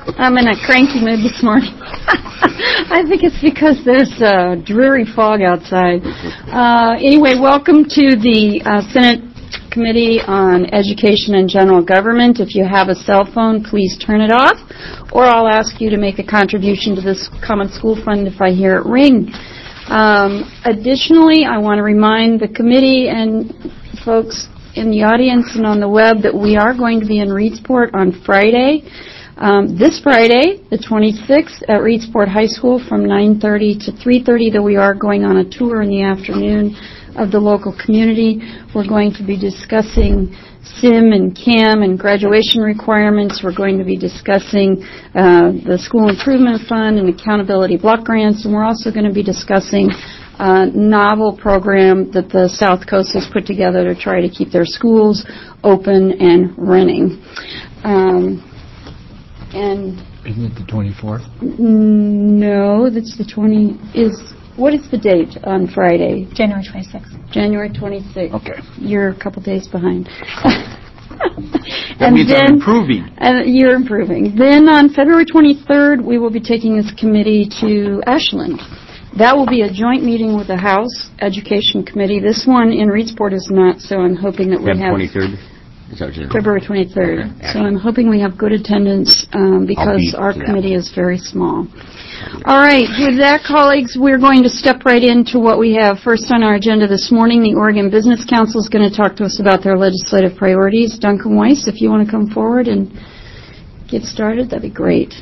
I'm in a cranky mood this morning. I think it's because there's a dreary fog outside. Anyway, welcome to the Senate Committee on Education and General Government. If you have a cell phone, please turn it off, or I'll ask you to make a contribution to this Common School Fund if I hear it ring. Additionally, I want to remind the committee and folks in the audience and on the web that we are going to be in Reedsport on Friday. This Friday, the 26th, at Reedsport High School from 9:30 to 3:30, though we are going on a tour in the afternoon of the local community. We're going to be discussing SIM and CAM and graduation requirements. We're going to be discussing the School Improvement Fund and accountability block grants, and we're also going to be discussing a novel program that the South Coast has put together to try to keep their schools open and running. And isn't it the 24th? No, that's the 20. What is the date on Friday? January 26th. January 26th. Okay. You're a couple days behind. That means I'm improving. You're improving. Then on February 23rd, we will be taking this committee to Ashland. That will be a joint meeting with the House Education Committee. This one in Reedsport is not, so I'm hoping that we have... 23rd? February 23rd. Okay. So I'm hoping we have good attendance because our committee is very small. All right. With that, colleagues, we're going to step right into what we have first on our agenda this morning. The Oregon Business Council is going to talk to us about their legislative priorities. Duncan Weiss, if you want to come forward and get started, that'd be great.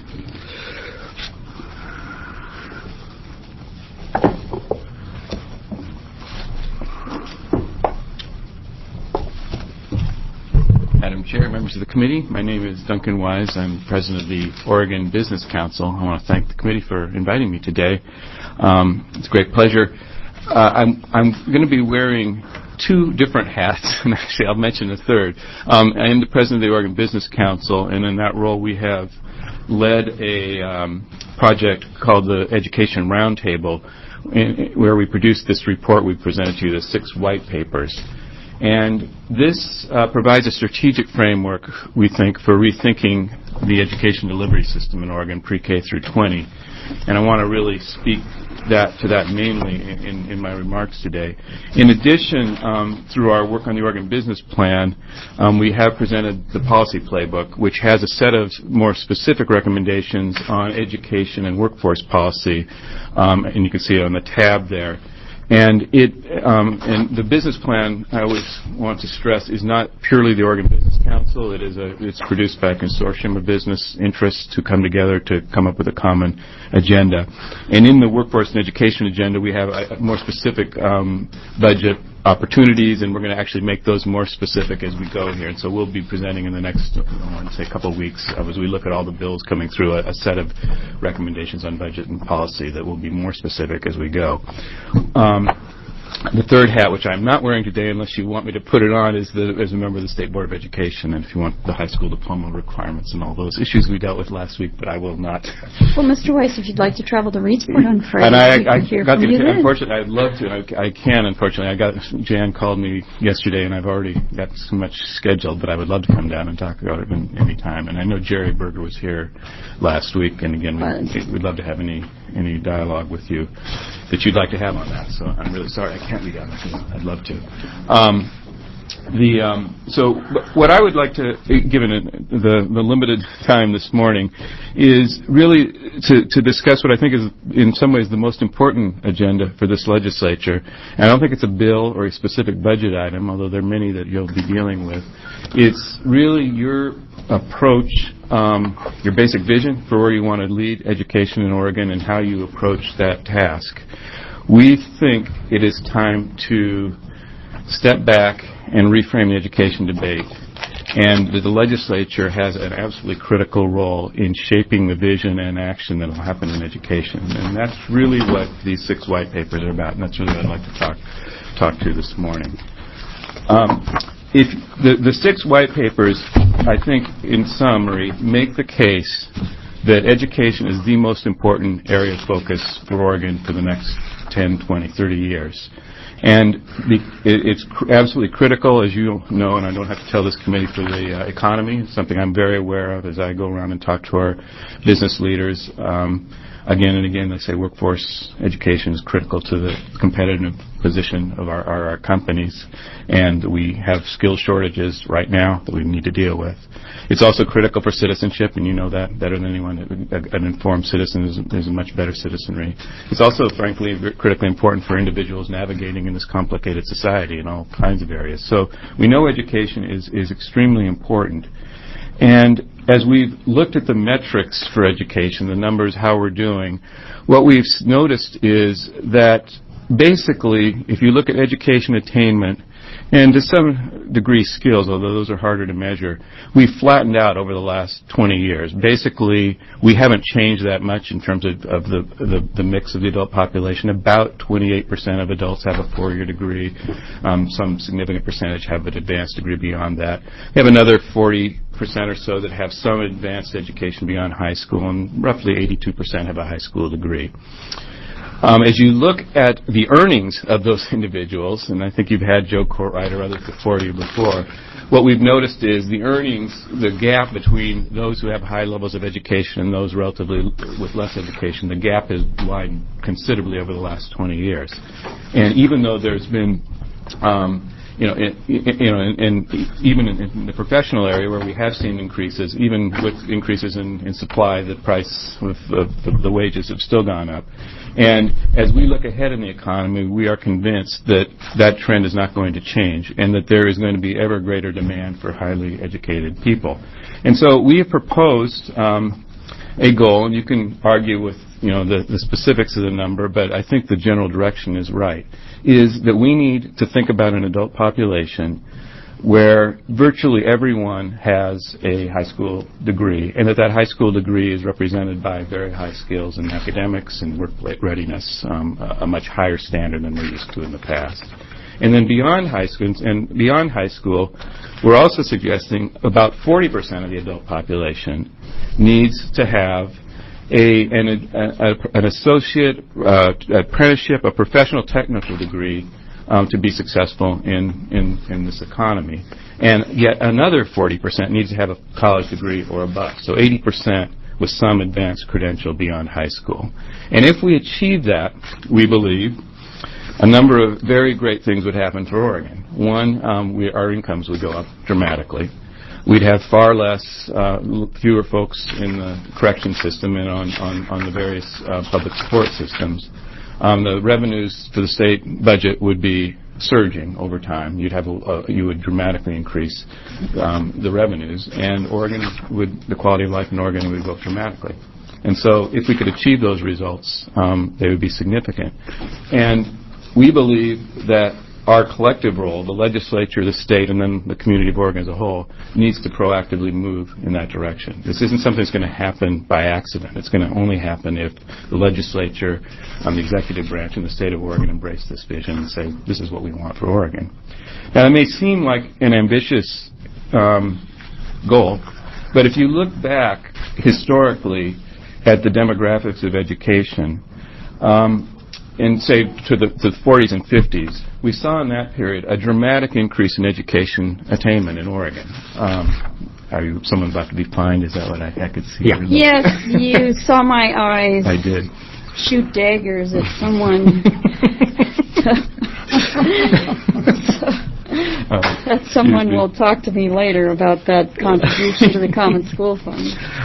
Madam Chair, members of the committee, my name is Duncan Wise. I'm president of the Oregon Business Council. I want to thank the committee for inviting me today. It's a great pleasure. I'm going to be wearing two different hats, and actually I'll mention a third. I am the president of the Oregon Business Council, and in that role we have led a project called the Education Roundtable, where we produced this report we presented to you, the 6 white papers. And this provides a strategic framework, we think, for rethinking the education delivery system in Oregon, pre-K through 20. And I want to really speak to that mainly in my remarks today. In addition, through our work on the Oregon Business Plan, we have presented the policy playbook, which has a set of more specific recommendations on education and workforce policy. And you can see it on the tab there. And and the business plan, I always want to stress, is not purely the Oregon Business Council. It's produced by a consortium of business interests to come together to come up with a common agenda. And in the workforce and education agenda, we have a more specific budget opportunities, and we're going to actually make those more specific as we go here. And so we'll be presenting in the next, a couple of weeks, as we look at all the bills coming through, a set of recommendations on budget and policy that will be more specific as we go. The third hat, which I'm not wearing today unless you want me to put it on, is as a member of the State Board of Education, and if you want the high school diploma requirements and all those issues we dealt with last week, but I will not. Well, Mr. Weiss, if you'd like to travel to Reedsport on Friday, and I got the unfortunately, I'd love to. I can, unfortunately. Jan called me yesterday, and I've already got so much scheduled, but I would love to come down and talk about it any time. And I know Jerry Berger was here last week, and again, we'd love to have any dialogue with you that you'd like to have on that. So I'm really sorry I can't be down with you. I'd love to. So what I would like to, given the limited time this morning, is really to discuss what I think is in some ways the most important agenda for this legislature. And I don't think it's a bill or a specific budget item, although there are many that you'll be dealing with. It's really your approach, your basic vision for where you want to lead education in Oregon and how you approach that task. We think it is time to step back and reframe the education debate, and the legislature has an absolutely critical role in shaping the vision and action that will happen in education. And that's really what these 6 white papers are about, and that's really what I'd like to talk to this morning. If the 6 white papers, I think, in summary, make the case that education is the most important area of focus for Oregon for the next 10, 20, 30 years. And it's absolutely critical, as you know, and I don't have to tell this committee, for the economy. It's something I'm very aware of as I go around and talk to our business leaders. Again and again, they say workforce education is critical to the competitive position of our companies, and we have skill shortages right now that we need to deal with. It's also critical for citizenship, and you know that better than anyone. An informed citizen is a much better citizenry. It's also, frankly, critically important for individuals navigating in this complicated society in all kinds of areas. So we know education is extremely important. And as we've looked at the metrics for education, the numbers, how we're doing, what we've noticed is that basically, if you look at education attainment, and to some degree skills, although those are harder to measure, we've flattened out over the last 20 years. Basically, we haven't changed that much in terms of the mix of the adult population. About 28% of adults have a 4-year degree. Some significant percentage have an advanced degree beyond that. We have another 40% or so that have some advanced education beyond high school, and roughly 82% have a high school degree. As you look at the earnings of those individuals, and I think you've had Joe Courtwright or others before you before, what we've noticed is the earnings, the gap between those who have high levels of education and those relatively with less education, the gap has widened considerably over the last 20 years. And even though there's been even in the professional area where we have seen increases, even with increases in supply, the price of the wages have still gone up. And as we look ahead in the economy, we are convinced that that trend is not going to change and that there is going to be ever greater demand for highly educated people. And so we have proposed a goal, and you can argue with the specifics of the number, but I think the general direction is right, is that we need to think about an adult population where virtually everyone has a high school degree, and that high school degree is represented by very high skills in academics and work readiness, a much higher standard than we're used to in the past. And then beyond high school, we're also suggesting about 40% of the adult population needs to have an associate, apprenticeship, a professional technical degree to be successful in this economy. And yet another 40% needs to have a college degree or above. So 80% with some advanced credential beyond high school. And if we achieve that, we believe a number of very great things would happen for Oregon. One, our incomes would go up dramatically. We'd have far fewer folks in the correction system and on the various public support systems. The revenues for the state budget would be surging over time. You would dramatically increase the revenues, and the quality of life in Oregon would go up dramatically. And so, if we could achieve those results, they would be significant. And we believe that our collective role, the legislature, the state, and then the community of Oregon as a whole, needs to proactively move in that direction. This isn't something that's going to happen by accident. It's going to only happen if the legislature, the executive branch, and the state of Oregon embrace this vision and say, this is what we want for Oregon. Now, it may seem like an ambitious goal, but if you look back historically at the demographics of education, and say to the 40s and 50s, we saw in that period a dramatic increase in education attainment in Oregon. Someone's about to be fined? Is that what I could see? Yeah. Yes, you saw my eyes. I did. Shoot daggers at someone. That someone will talk to me later about that contribution to the Common School Fund.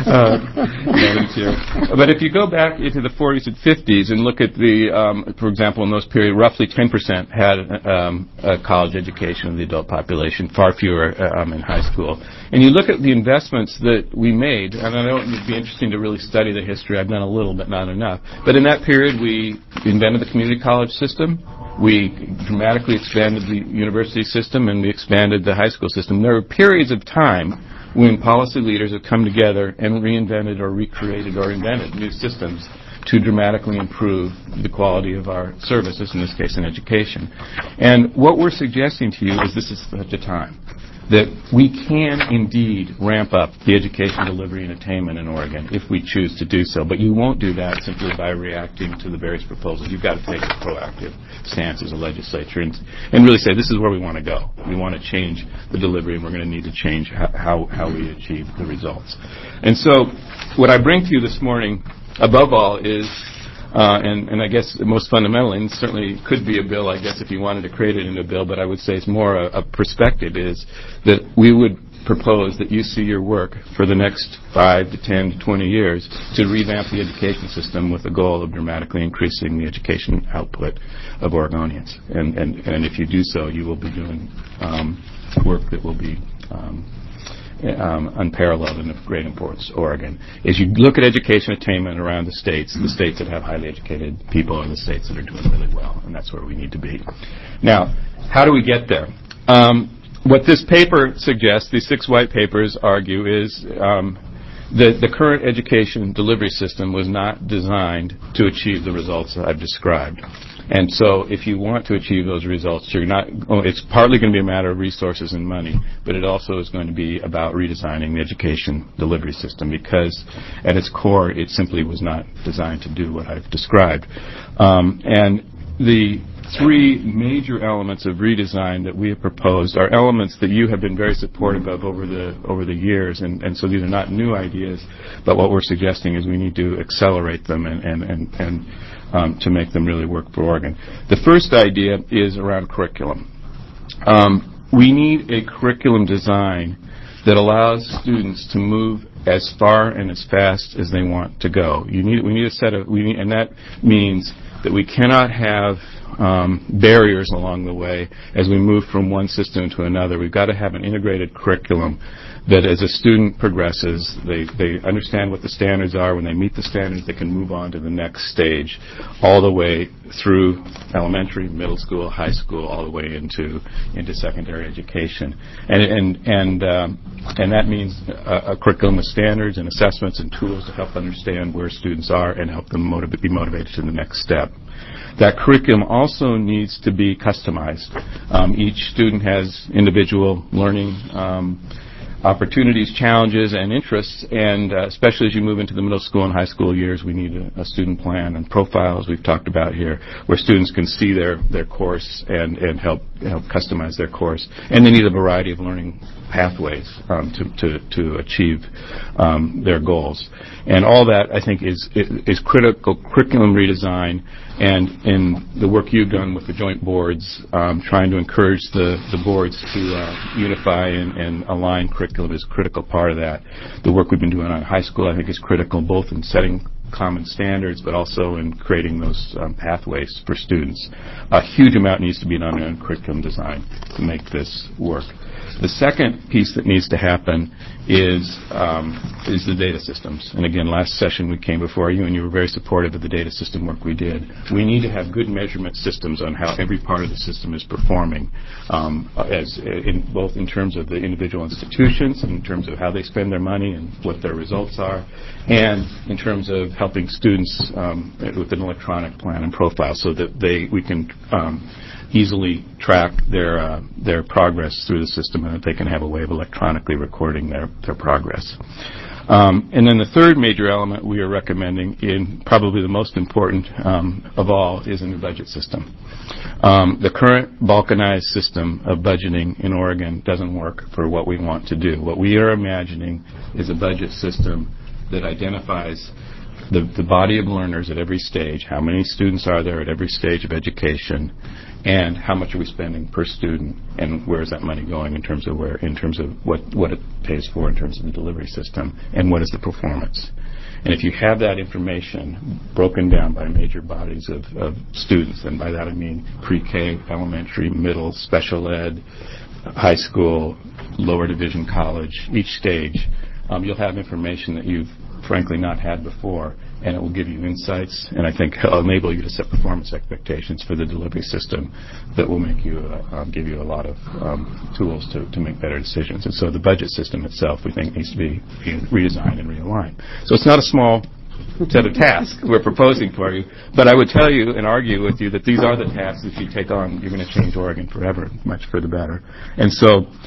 But if you go back into the 40s and 50s and look at for example, in those periods, roughly 10% had a college education of the adult population, far fewer in high school. And you look at the investments that we made, and I know it would be interesting to really study the history. I've done a little, but not enough. But in that period, we invented the community college system. We dramatically expanded the university system, and we expanded the high school system. There are periods of time when policy leaders have come together and reinvented or recreated or invented new systems to dramatically improve the quality of our services, in this case in education. And what we're suggesting to you is this is such a time. that we can indeed ramp up the education delivery and attainment in Oregon if we choose to do so. But you won't do that simply by reacting to the various proposals. You've got to take a proactive stance as a legislature and really say, this is where we want to go. We want to change the delivery, and we're going to need to change how we achieve the results. And so what I bring to you this morning, above all, is and I guess most fundamentally, and certainly could be a bill, I guess, if you wanted to create it into a bill, but I would say it's more a perspective, is that we would propose that you see your work for the next 5 to 10 to 20 years to revamp the education system with the goal of dramatically increasing the education output of Oregonians. And if you do so, you will be doing work that will be unparalleled and of great importance to Oregon. As you look at education attainment around the states that have highly educated people are the states that are doing really well, and that's where we need to be. Now, how do we get there? What this paper suggests, these 6 white papers argue, is that the current education delivery system was not designed to achieve the results that I've described. And so if you want to achieve those results, it's partly going to be a matter of resources and money, but it also is going to be about redesigning the education delivery system, because at its core, it simply was not designed to do what I've described. And the 3 major elements of redesign that we have proposed are elements that you have been very supportive of over the years, and so these are not new ideas, but what we're suggesting is we need to accelerate them and to make them really work for Oregon. The first idea is around curriculum. We need a curriculum design that allows students to move as far and as fast as they want to go. We need a set of, and that means that we cannot have barriers along the way as we move from one system to another. We've got to have an integrated curriculum that as a student progresses, they understand what the standards are. When they meet the standards, they can move on to the next stage, all the way through elementary, middle school, high school, all the way into secondary education. And that means a curriculum with standards and assessments and tools to help understand where students are and help them be motivated to the next step. That curriculum also needs to be customized. Each student has individual learning opportunities, challenges, and interests, and especially as you move into the middle school and high school years, we need a student plan and profile, as we've talked about here, where students can see their course and help customize their course. And they need a variety of learning pathways to achieve their goals. And all that, I think, is critical curriculum redesign. And in the work you've done with the joint boards, trying to encourage the boards to unify and align curriculum is a critical part of that. The work we've been doing on high school, I think, is critical, both in setting common standards, but also in creating those pathways for students. A huge amount needs to be done on curriculum design to make this work. The second piece that needs to happen is the data systems. And again, last session we came before you, and you were very supportive of the data system work we did. We need to have good measurement systems on how every part of the system is performing, both in terms of the individual institutions, in terms of how they spend their money and what their results are, and in terms of helping students with an electronic plan and profile, so that we can easily track their progress through the system, and that they can have a way of electronically recording their progress. And then the third major element we are recommending, in probably the most important of all, is a new budget system. The current balkanized system of budgeting in Oregon doesn't work for what we want to do. What we are imagining is a budget system that identifies the body of learners at every stage, how many students are there at every stage of education, and how much are we spending per student, and where is that money going in terms of what it pays for in terms of the delivery system, and what is the performance. And if you have that information broken down by major bodies of students, and by that I mean pre-K, elementary, middle, special ed, high school, lower division college, each stage, you'll have information that you've frankly not had before, and it will give you insights, and I think enable you to set performance expectations for the delivery system that will make you give you a lot of tools to make better decisions. And so the budget system itself, we think, needs to be redesigned and realigned. So it's not a small set of tasks we're proposing for you, but I would tell you and argue with you that these are the tasks that you take on. You're going to change Oregon forever, much for the better. And so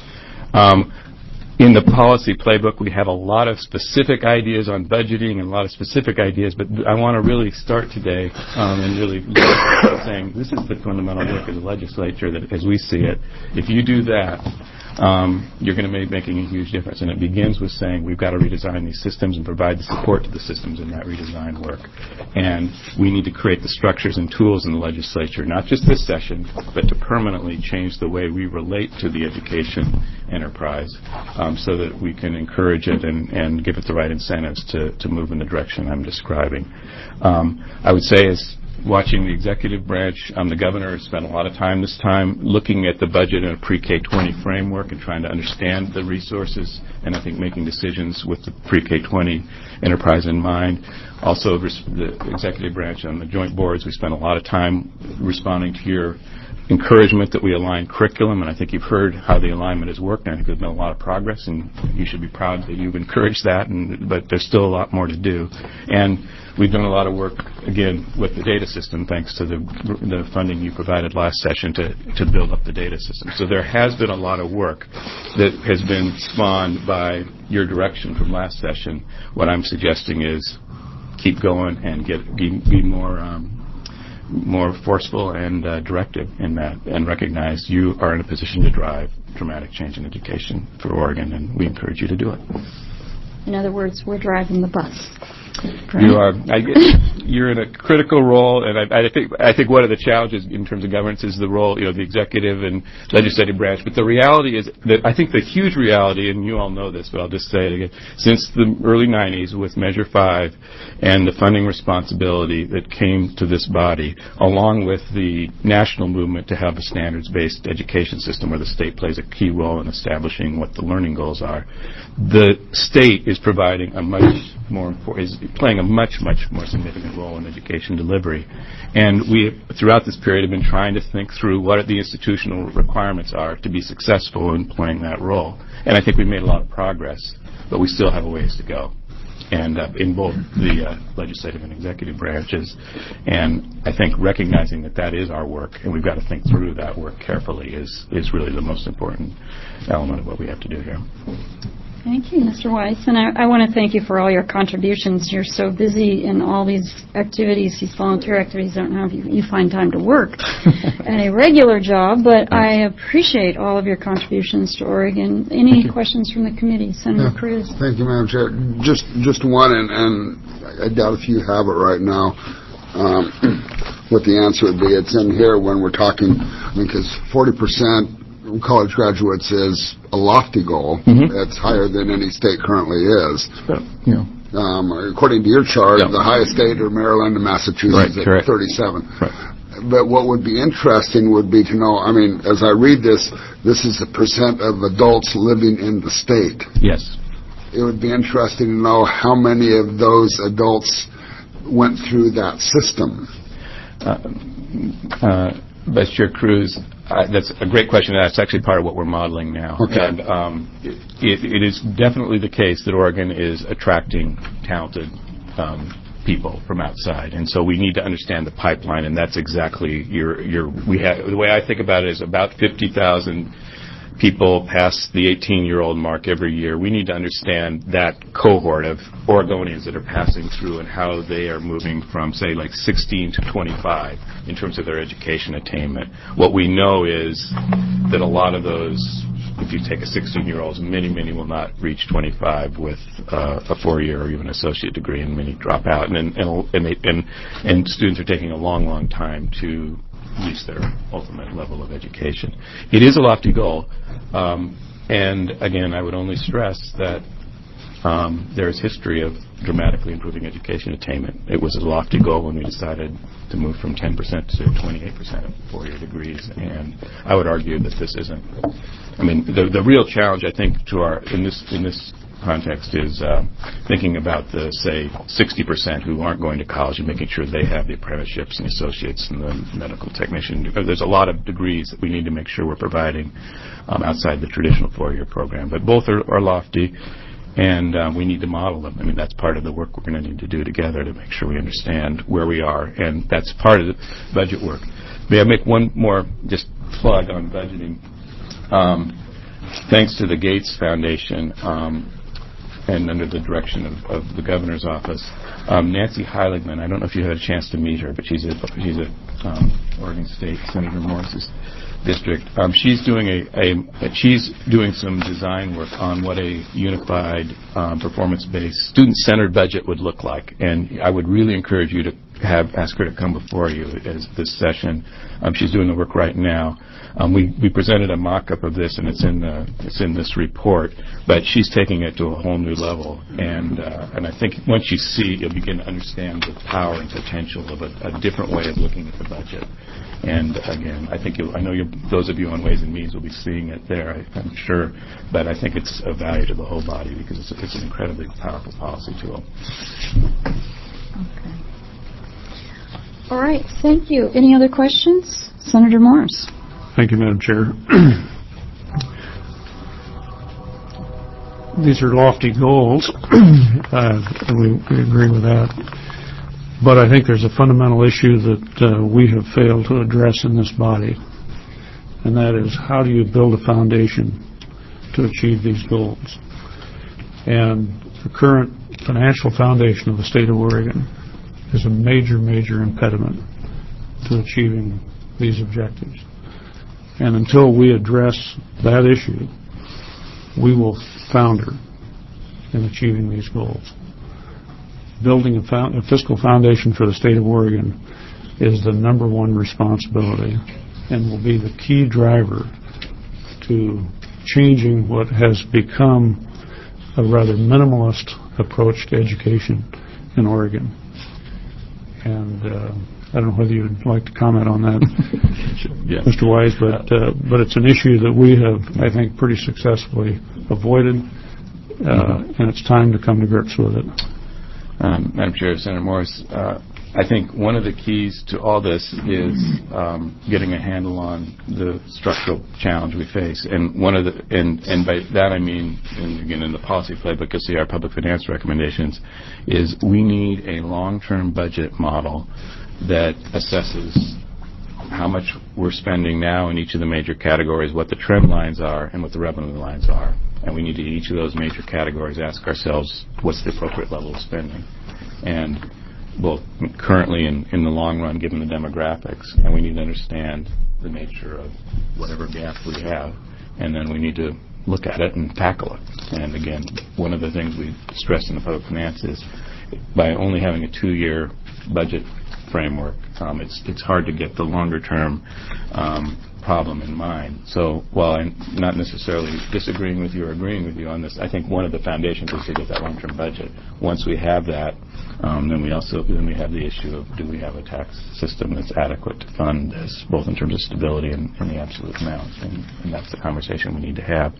In the policy playbook, we have a lot of specific ideas on budgeting and a lot of specific ideas, but I want to really start today and really saying this is the fundamental work of the legislature that, as we see it, if you do that, you're going to be making a huge difference. And it begins with saying we've got to redesign these systems and provide the support to the systems in that redesign work. And we need to create the structures and tools in the legislature, not just this session, but to permanently change the way we relate to the education enterprise so that we can encourage it and give it the right incentives to move in the direction I'm describing. I would say as watching the executive branch, the governor has spent a lot of time this time looking at the budget in a pre-K 20 framework and trying to understand the resources and I think making decisions with the pre-K 20 enterprise in mind. Also, the executive branch on the joint boards, we spent a lot of time responding to your encouragement that we align curriculum, and I think you've heard how the alignment has worked, and I think there's been a lot of progress, and you should be proud that you've encouraged that, but there's still a lot more to do. And we've done a lot of work, again, with the data system, thanks to the funding you provided last session to build up the data system. So there has been a lot of work that has been spawned by your direction from last session. What I'm suggesting is keep going and be more forceful and directive in that, and recognize you are in a position to drive dramatic change in education for Oregon, and we encourage you to do it. In other words, we're driving the bus. Right? You are. You're in a critical role, and I think one of the challenges in terms of governance is the role, the executive and legislative branch. But the reality is that I think the huge reality, and you all know this, but I'll just say it again, since the early 90s with Measure 5 and the funding responsibility that came to this body, along with the national movement to have a standards-based education system where the state plays a key role in establishing what the learning goals are, the state is providing is playing a much more significant role in education delivery. And we, throughout this period, have been trying to think through what the institutional requirements are to be successful in playing that role. And I think we've made a lot of progress, but we still have a ways to go. And in both the legislative and executive branches. And I think recognizing that is our work, and we've got to think through that work carefully, is really the most important element of what we have to do here. Thank you, Mr. Weiss. And I want to thank you for all your contributions. You're so busy in all these activities, these volunteer activities. I don't know if you find time to work at a regular job, but I appreciate all of your contributions to Oregon. Any questions from the committee? Senator Cruz. Thank you, Madam Chair. Just one, and I doubt if you have it right now, what the answer would be. It's in here when we're talking, because 40% college graduates is a lofty goal. Mm-hmm. It's higher than any state currently is. According to your chart, the highest state are Maryland and Massachusetts at 37. Right. But what would be interesting would be to know, as I read this is the percent of adults living in the state. Yes. It would be interesting to know how many of those adults went through that system. Vice Chair Cruz, that's a great question. That's actually part of what we're modeling now. Okay. And it is definitely the case that Oregon is attracting talented people from outside, and so we need to understand the pipeline. And that's exactly the way I think about it is about 50,000 people pass the 18-year-old mark every year. We need to understand that cohort of Oregonians that are passing through and how they are moving from, say, like 16 to 25 in terms of their education attainment. What we know is that a lot of those, if you take a 16-year-old, many will not reach 25 with a 4-year or even associate degree, and many drop out. And students are taking a long time to reach their ultimate level of education. It is a lofty goal, and again, I would only stress that there is history of dramatically improving education attainment. It was a lofty goal when we decided to move from 10% to 28% of 4-year degrees, and I would argue that this isn't. The real challenge, I think, in this context is thinking about the, say, 60% who aren't going to college and making sure they have the apprenticeships and associates and the medical technician. There's a lot of degrees that we need to make sure we're providing outside the traditional 4-year program. But both are lofty, and we need to model them. That's part of the work we're going to need to do together to make sure we understand where we are, and that's part of the budget work. May I make one more just plug on budgeting? thanks to the Gates Foundation and under the direction of the governor's office, Nancy Heiligman, I don't know if you had a chance to meet her, but she's a Oregon State, Senator Morris's district. She's doing she's doing some design work on what a unified, performance-based, student-centered budget would look like, and I would really encourage you to ask her to come before you as this session. She's doing the work right now. We presented a mock-up of this, and it's in this report. But she's taking it to a whole new level, and I think once you see, you'll begin to understand the power and potential of a different way of looking at the budget. And again, I know those of you on Ways and Means will be seeing it there, I'm sure. But I think it's of value to the whole body because it's an incredibly powerful policy tool. Okay. All right, thank you. Any other questions? Senator Morris. Thank you, Madam Chair. These are lofty goals, and we agree with that. But I think there's a fundamental issue that we have failed to address in this body, and that is how do you build a foundation to achieve these goals? And the current financial foundation of the state of Oregon is a major, major impediment to achieving these objectives. And until we address that issue, we will founder in achieving these goals. Building a fiscal foundation for the state of Oregon is the number one responsibility and will be the key driver to changing what has become a rather minimalist approach to education in Oregon. And I don't know whether you'd like to comment on that, Yes. Mr. Wise, but it's an issue that we have, I think, pretty successfully avoided, and it's time to come to grips with it. Madam Chair, Senator Morris, I think one of the keys to all this is getting a handle on the structural challenge we face, and and by that I mean, and again in the policy playbook you'll see our public finance recommendations, is we need a long-term budget model that assesses how much we're spending now in each of the major categories, what the trend lines are, and what the revenue lines are. And we need to, in each of those major categories, ask ourselves, what's the appropriate level of spending? And both currently and in the long run, given the demographics, and we need to understand the nature of whatever gap we have, and then we need to look at it and tackle it. And again, one of the things we stress in the public finance is by only having a 2-year budget framework, it's hard to get the longer-term problem in mind. So while I'm not necessarily disagreeing with you or agreeing with you on this, I think one of the foundations is to get that long-term budget. Once we have that, then we have the issue of do we have a tax system that's adequate to fund this, both in terms of stability and the absolute amounts, and that's the conversation we need to have.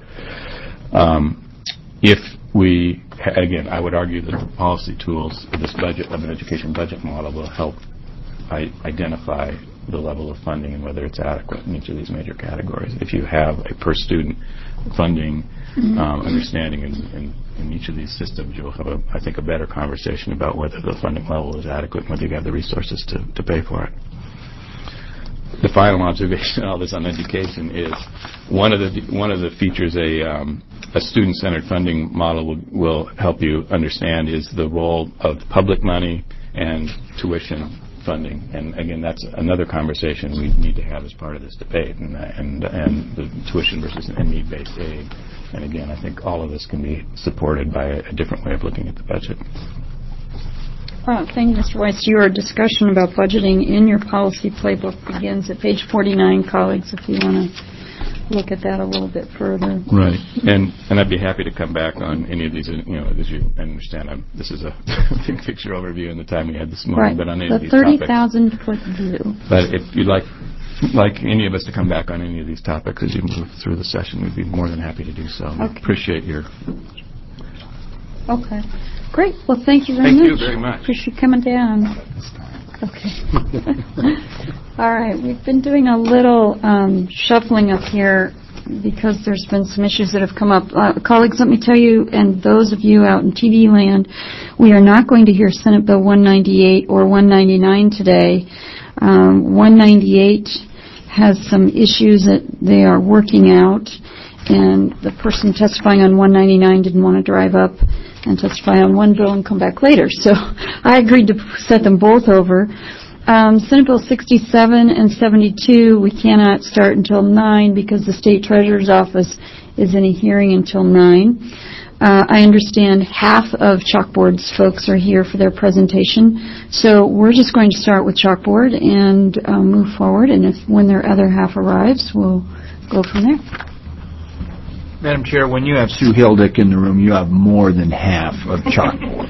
If we, again, I would argue that the policy tools of this budget, of an education budget model, will help identify the level of funding and whether it's adequate in each of these major categories. If you have a per-student funding understanding in each of these systems, you'll have, I think, a better conversation about whether the funding level is adequate and whether you have the resources to pay for it. The final observation on all this on education is one of the features a student-centered funding model will help you understand is the role of public money and tuition funding. And again, that's another conversation we need to have as part of this debate, and the tuition versus need-based aid. And again, I think all of this can be supported by a different way of looking at the budget. Thank you, Mr. Weiss. Your discussion about budgeting in your policy playbook begins at page 49, colleagues, if you want to look at that a little bit further. Right. And I'd be happy to come back on any of these, as you understand, this is a big picture overview in the time we had this morning, Right. but on any the of these topics. 30,000-foot view. But if you'd like any of us to come back on any of these topics as you move through the session, we'd be more than happy to do so. Okay. Appreciate your... Okay. Great. Well, thank you very much. Thank you very much. Appreciate you coming down. Okay. All right. We've been doing a little shuffling up here because there's been some issues that have come up. Colleagues, let me tell you, and those of you out in TV land, we are not going to hear Senate Bill 198 or 199 today. 198 has some issues that they are working out, and the person testifying on 199 didn't want to drive up and testify on one bill and come back later. So I agreed to set them both over. Senate Bill 67 and 72, we cannot start until 9 because the State Treasurer's Office is in a hearing until 9. I understand half of Chalkboard's folks are here for their presentation, so we're just going to start with Chalkboard and move forward, and when their other half arrives, we'll go from there. Madam Chair, when you have Sue Hildick in the room, you have more than half of Chalkboard.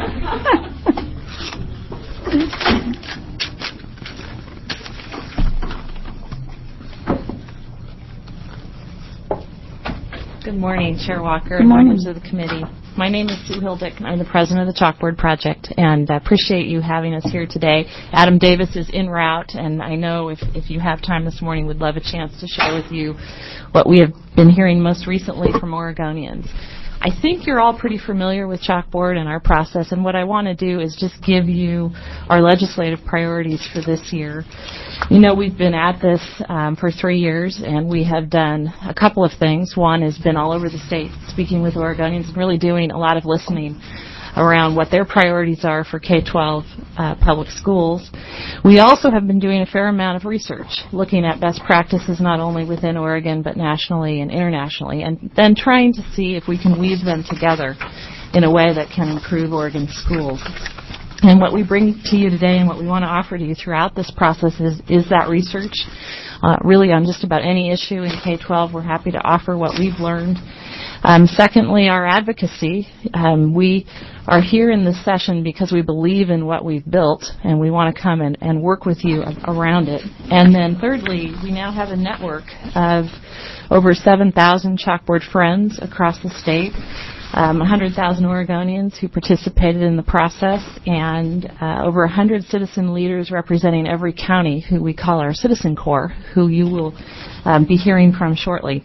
Good morning, Chair Walker and members of the committee. My name is Sue Hildick, and I'm the president of the Chalkboard Project, and I appreciate you having us here today. Adam Davis is en route, and I know if you have time this morning, we'd love a chance to share with you what we have been hearing most recently from Oregonians. I think you're all pretty familiar with Chalkboard and our process, and what I want to do is just give you our legislative priorities for this year. You know, we've been at this for 3 years, and we have done a couple of things. One has been all over the state, speaking with Oregonians and really doing a lot of listening around what their priorities are for K-12 public schools. We also have been doing a fair amount of research, looking at best practices not only within Oregon but nationally and internationally, and then trying to see if we can weave them together in a way that can improve Oregon schools. And what we bring to you today and what we want to offer to you throughout this process is that research. Really on just about any issue in K-12, we're happy to offer what we've learned. Secondly, our advocacy. We are here in this session because we believe in what we've built, and we want to come and work with you around it. And then thirdly, we now have a network of over 7,000 Chalkboard friends across the state, 100,000 Oregonians who participated in the process, and over 100 citizen leaders representing every county who we call our Citizen Corps, who you will be hearing from shortly.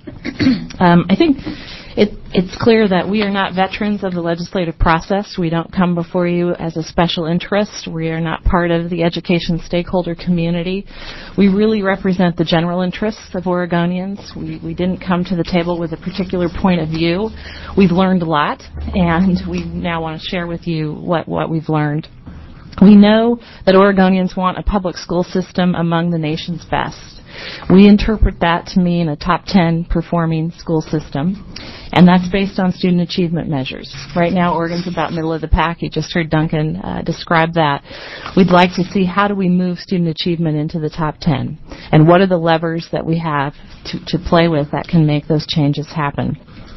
I think it's clear that we are not veterans of the legislative process. We don't come before you as a special interest. We are not part of the education stakeholder community. We really represent the general interests of Oregonians. We didn't come to the table with a particular point of view. We've learned a lot, and we now want to share with you what we've learned. We know that Oregonians want a public school system among the nation's best. We interpret that to mean a top 10 performing school system, and that's based on student achievement measures. Right now, Oregon's about middle of the pack. You just heard Duncan describe that. We'd like to see how do we move student achievement into the top 10, and what are the levers that we have to play with that can make those changes happen.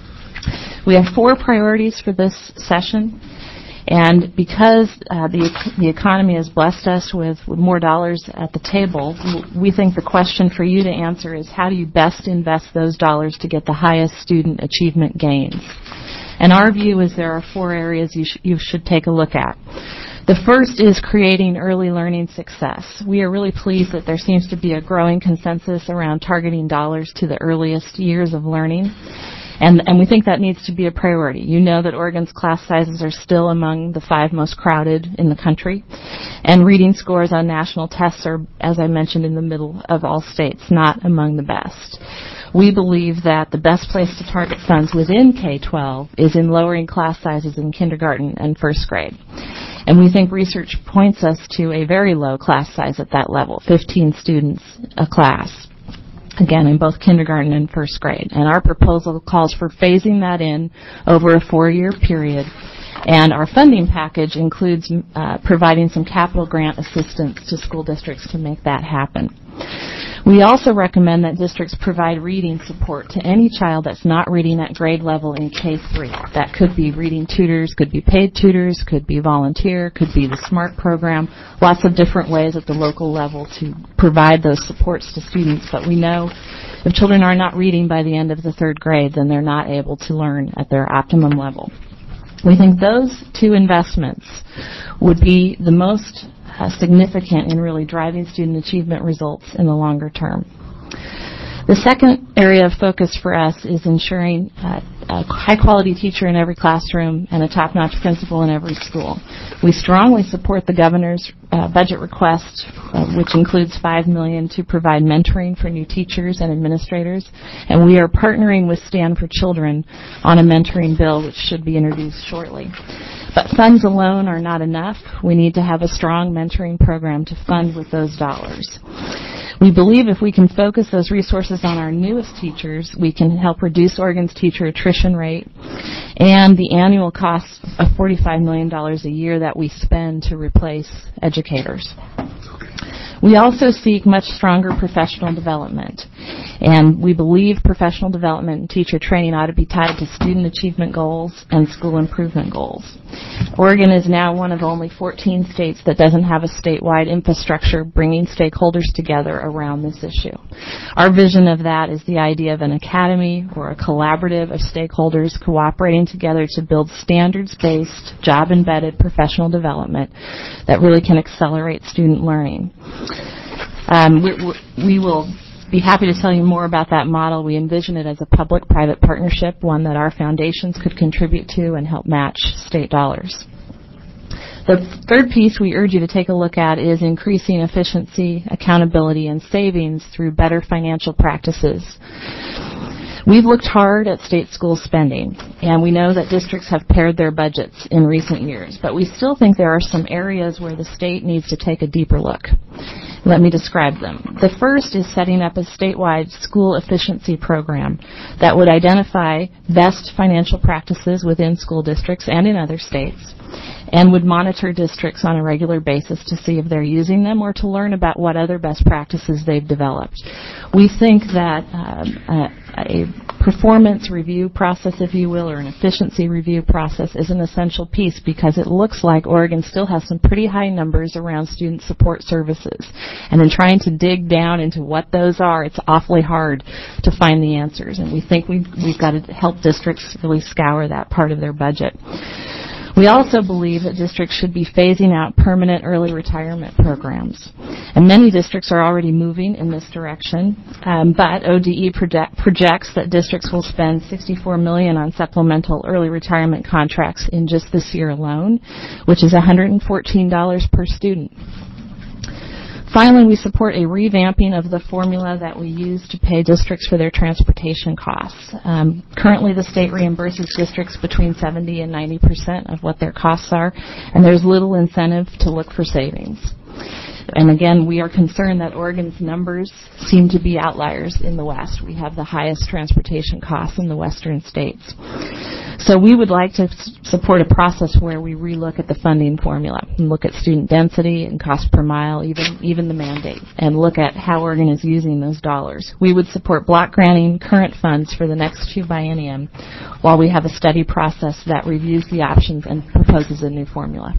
We have 4 priorities for this session. And because the economy has blessed us with more dollars at the table, we think the question for you to answer is how do you best invest those dollars to get the highest student achievement gains? And our view is there are 4 areas you should take a look at. The first is creating early learning success. We are really pleased that there seems to be a growing consensus around targeting dollars to the earliest years of learning. And we think that needs to be a priority. You know that Oregon's class sizes are still among the 5 most crowded in the country. And reading scores on national tests are, as I mentioned, in the middle of all states, not among the best. We believe that the best place to target funds within K-12 is in lowering class sizes in kindergarten and first grade. And we think research points us to a very low class size at that level, 15 students a class. Again, in both kindergarten and first grade. And our proposal calls for phasing that in over a 4-year period. And our funding package includes providing some capital grant assistance to school districts to make that happen. We also recommend that districts provide reading support to any child that's not reading at grade level in K-3. That could be reading tutors, could be paid tutors, could be volunteer, could be the SMART program, lots of different ways at the local level to provide those supports to students. But we know if children are not reading by the end of the 3rd grade, then they're not able to learn at their optimum level. We think those 2 investments would be the most significant in really driving student achievement results in the longer term. The second area of focus for us is ensuring a high-quality teacher in every classroom and a top-notch principal in every school. We strongly support the governor's budget request, which includes $5 million to provide mentoring for new teachers and administrators, and we are partnering with Stand for Children on a mentoring bill which should be introduced shortly. But funds alone are not enough. We need to have a strong mentoring program to fund with those dollars. We believe if we can focus those resources on our newest teachers, we can help reduce Oregon's teacher attrition rate and the annual cost of $45 million a year that we spend to replace educators. We also seek much stronger professional development, and we believe professional development and teacher training ought to be tied to student achievement goals and school improvement goals. Oregon is now one of only 14 states that doesn't have a statewide infrastructure bringing stakeholders together around this issue. Our vision of that is the idea of an academy or a collaborative of stakeholders cooperating together to build standards-based, job-embedded professional development that really can accelerate student learning. We will be happy to tell you more about that model. We envision it as a public-private partnership, one that our foundations could contribute to and help match state dollars. The third piece we urge you to take a look at is increasing efficiency, accountability, and savings through better financial practices. We've looked hard at state school spending, and we know that districts have pared their budgets in recent years, but we still think there are some areas where the state needs to take a deeper look. Let me describe them. The first is setting up a statewide school efficiency program that would identify best financial practices within school districts and in other states, and would monitor districts on a regular basis to see if they're using them or to learn about what other best practices they've developed. We think that a performance review process, if you will, or an efficiency review process is an essential piece because it looks like Oregon still has some pretty high numbers around student support services. And in trying to dig down into what those are, it's awfully hard to find the answers. And we think we've got to help districts really scour that part of their budget. We also believe that districts should be phasing out permanent early retirement programs. And many districts are already moving in this direction, but ODE projects that districts will spend $64 million on supplemental early retirement contracts in just this year alone, which is $114 per student. Finally, we support a revamping of the formula that we use to pay districts for their transportation costs. Currently, the state reimburses districts between 70% and 90% of what their costs are, and there's little incentive to look for savings. And again, we are concerned that Oregon's numbers seem to be outliers in the West. We have the highest transportation costs in the western states. So we would like to support a process where we relook at the funding formula and look at student density and cost per mile, even the mandate, and look at how Oregon is using those dollars. We would support block granting current funds for the next 2 biennium while we have a study process that reviews the options and proposes a new formula.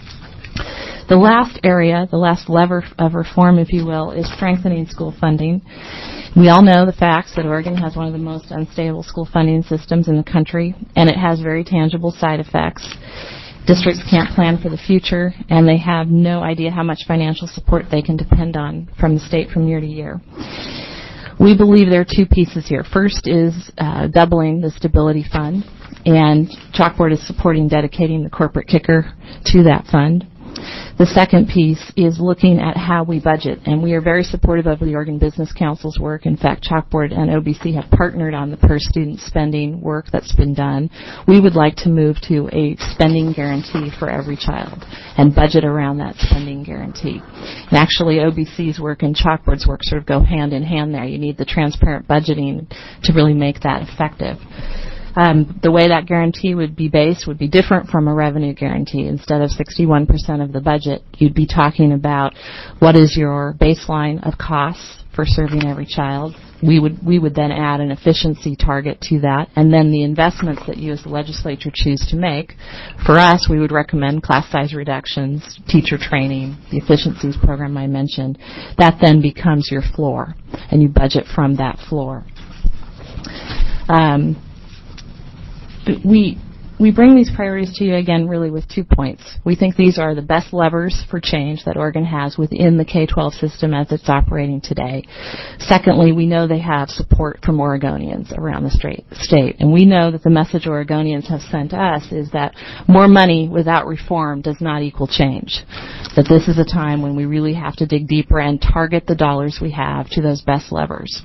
The last area, the last lever of reform, if you will, is strengthening school funding. We all know the facts that Oregon has one of the most unstable school funding systems in the country, and it has very tangible side effects. Districts can't plan for the future, and they have no idea how much financial support they can depend on from the state from year to year. We believe there are 2 pieces here. First is doubling the stability fund, and Chalkboard is supporting dedicating the corporate kicker to that fund. The second piece is looking at how we budget, and we are very supportive of the Oregon Business Council's work. In fact, Chalkboard and OBC have partnered on the per-student spending work that's been done. We would like to move to a spending guarantee for every child and budget around that spending guarantee. And actually, OBC's work and Chalkboard's work sort of go hand in hand there. You need the transparent budgeting to really make that effective. The way that guarantee would be based would be different from a revenue guarantee. Instead of 61% of the budget, you'd be talking about what is your baseline of costs for serving every child. We would then add an efficiency target to that, and then the investments that you as the legislature choose to make. For us, we would recommend class size reductions, teacher training, the efficiencies program I mentioned. That then becomes your floor, and you budget from that floor. we bring these priorities to you again really with 2 points. We think these are the best levers for change that Oregon has within the K-12 system as it's operating today. Secondly, we know they have support from Oregonians around the state. And we know that the message Oregonians have sent us is that more money without reform does not equal change. That this is a time when we really have to dig deeper and target the dollars we have to those best levers.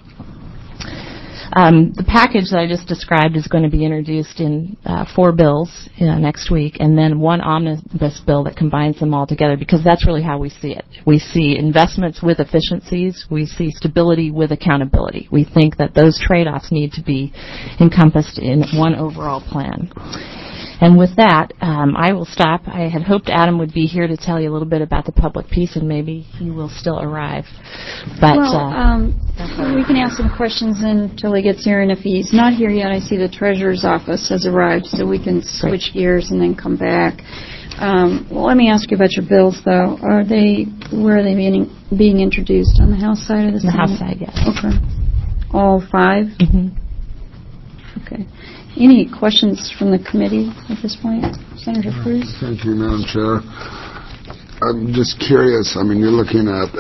The package that I just described is going to be introduced in 4 bills next week, and then 1 omnibus bill that combines them all together, because that's really how we see it. We see investments with efficiencies. We see stability with accountability. We think that those trade-offs need to be encompassed in one overall plan. And with that, I will stop. I had hoped Adam would be here to tell you a little bit about the public piece, and maybe he will still arrive. But we can ask some questions until he gets here, and if he's not here yet, I see the treasurer's office has arrived, so we can switch gears and then come back. Well, let me ask you about your bills, though. Where are they being introduced? On the House side of the Senate? The House side, yes. Okay. All 5? Mm-hmm. Okay. Any questions from the committee at this point? Senator Cruz? Thank you, Madam Chair. I'm just curious. I mean, you're looking at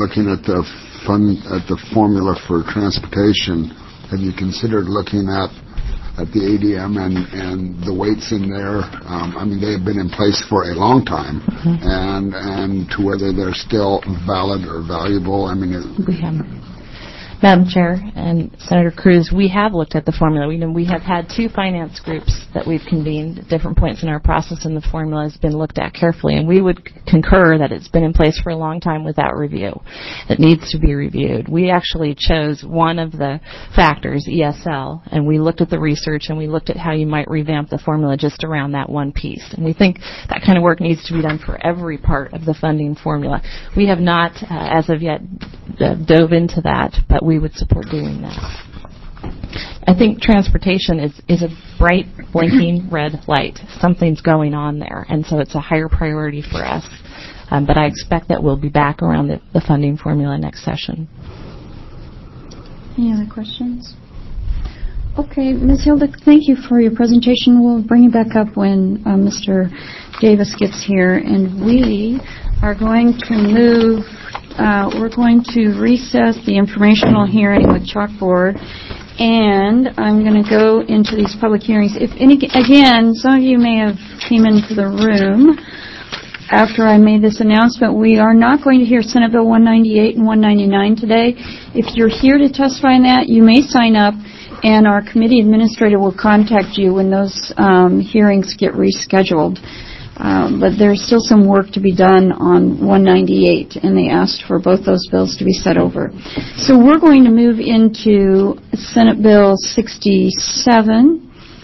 the formula for transportation. Have you considered looking at the ADM and the weights in there? I mean, they have been in place for a long time, and to whether they're still valid or valuable. I mean, we haven't. Madam Chair and Senator Cruz, we have looked at the formula. We have had 2 finance groups that we've convened at different points in our process, and the formula has been looked at carefully. And we would concur that it's been in place for a long time without review. It needs to be reviewed. We actually chose one of the factors, ESL, and we looked at the research and we looked at how you might revamp the formula just around that one piece. And we think that kind of work needs to be done for every part of the funding formula. We have not, as of yet, dove into that, but we would support doing that. I think transportation is a bright, blinking red light. Something's going on there, and so it's a higher priority for us. But I expect that we'll be back around the funding formula next session. Any other questions? Okay, Ms. Hildick, thank you for your presentation. We'll bring you back up when Mr. Davis gets here, and we are going to move. We're going to recess the informational hearing with Chalkboard, and I'm going to go into these public hearings. Again, some of you may have came into the room after I made this announcement. We are not going to hear Senate Bill 198 and 199 today. If you're here to testify in that, you may sign up, and our committee administrator will contact you when those hearings get rescheduled. But there's still some work to be done on 198, and they asked for both those bills to be set over. So we're going to move into Senate Bill 67,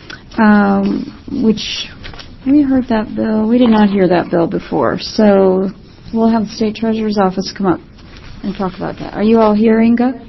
which we heard that bill. We did not hear that bill before. So we'll have the State Treasurer's Office come up and talk about that. Are you all here, Inga?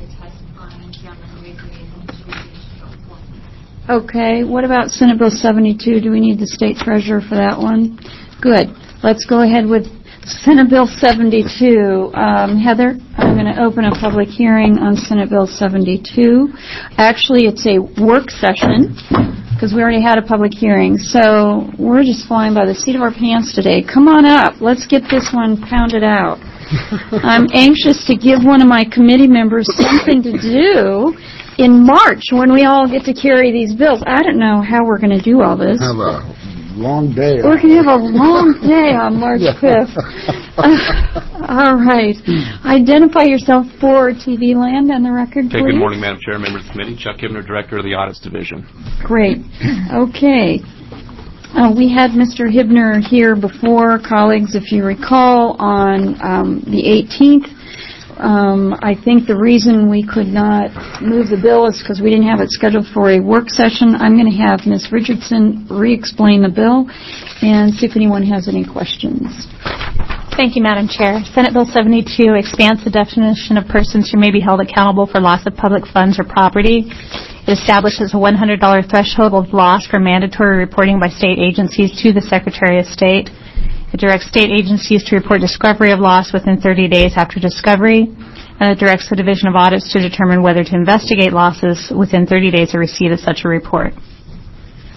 Okay, what about Senate Bill 72? Do we need the State Treasurer for that one? Good. Let's go ahead with Senate Bill 72. Heather, I'm going to open a public hearing on Senate Bill 72. Actually, it's a work session because we already had a public hearing. So we're just flying by the seat of our pants today. Come on up. Let's get this one pounded out. I'm anxious to give one of my committee members something to do in March when we all get to carry these bills. I don't know how we're going to do all this. Have a long day. We're going to have a long day on March 5th. All right. Identify yourself for TV Land on the record, please. Good morning, Madam Chair, members of the committee. Chuck Hibner, Director of the Audits Division. Great. Okay. We had Mr. Hibner here before, colleagues, if you recall, on the 18th. I think the reason we could not move the bill is because we didn't have it scheduled for a work session. I'm going to have Ms. Richardson re-explain the bill and see if anyone has any questions. Thank you, Madam Chair. Senate Bill 72 expands the definition of persons who may be held accountable for loss of public funds or property. It establishes a $100 threshold of loss for mandatory reporting by state agencies to the Secretary of State. It directs state agencies to report discovery of loss within 30 days after discovery, and it directs the Division of Audits to determine whether to investigate losses within 30 days of receipt of such a report.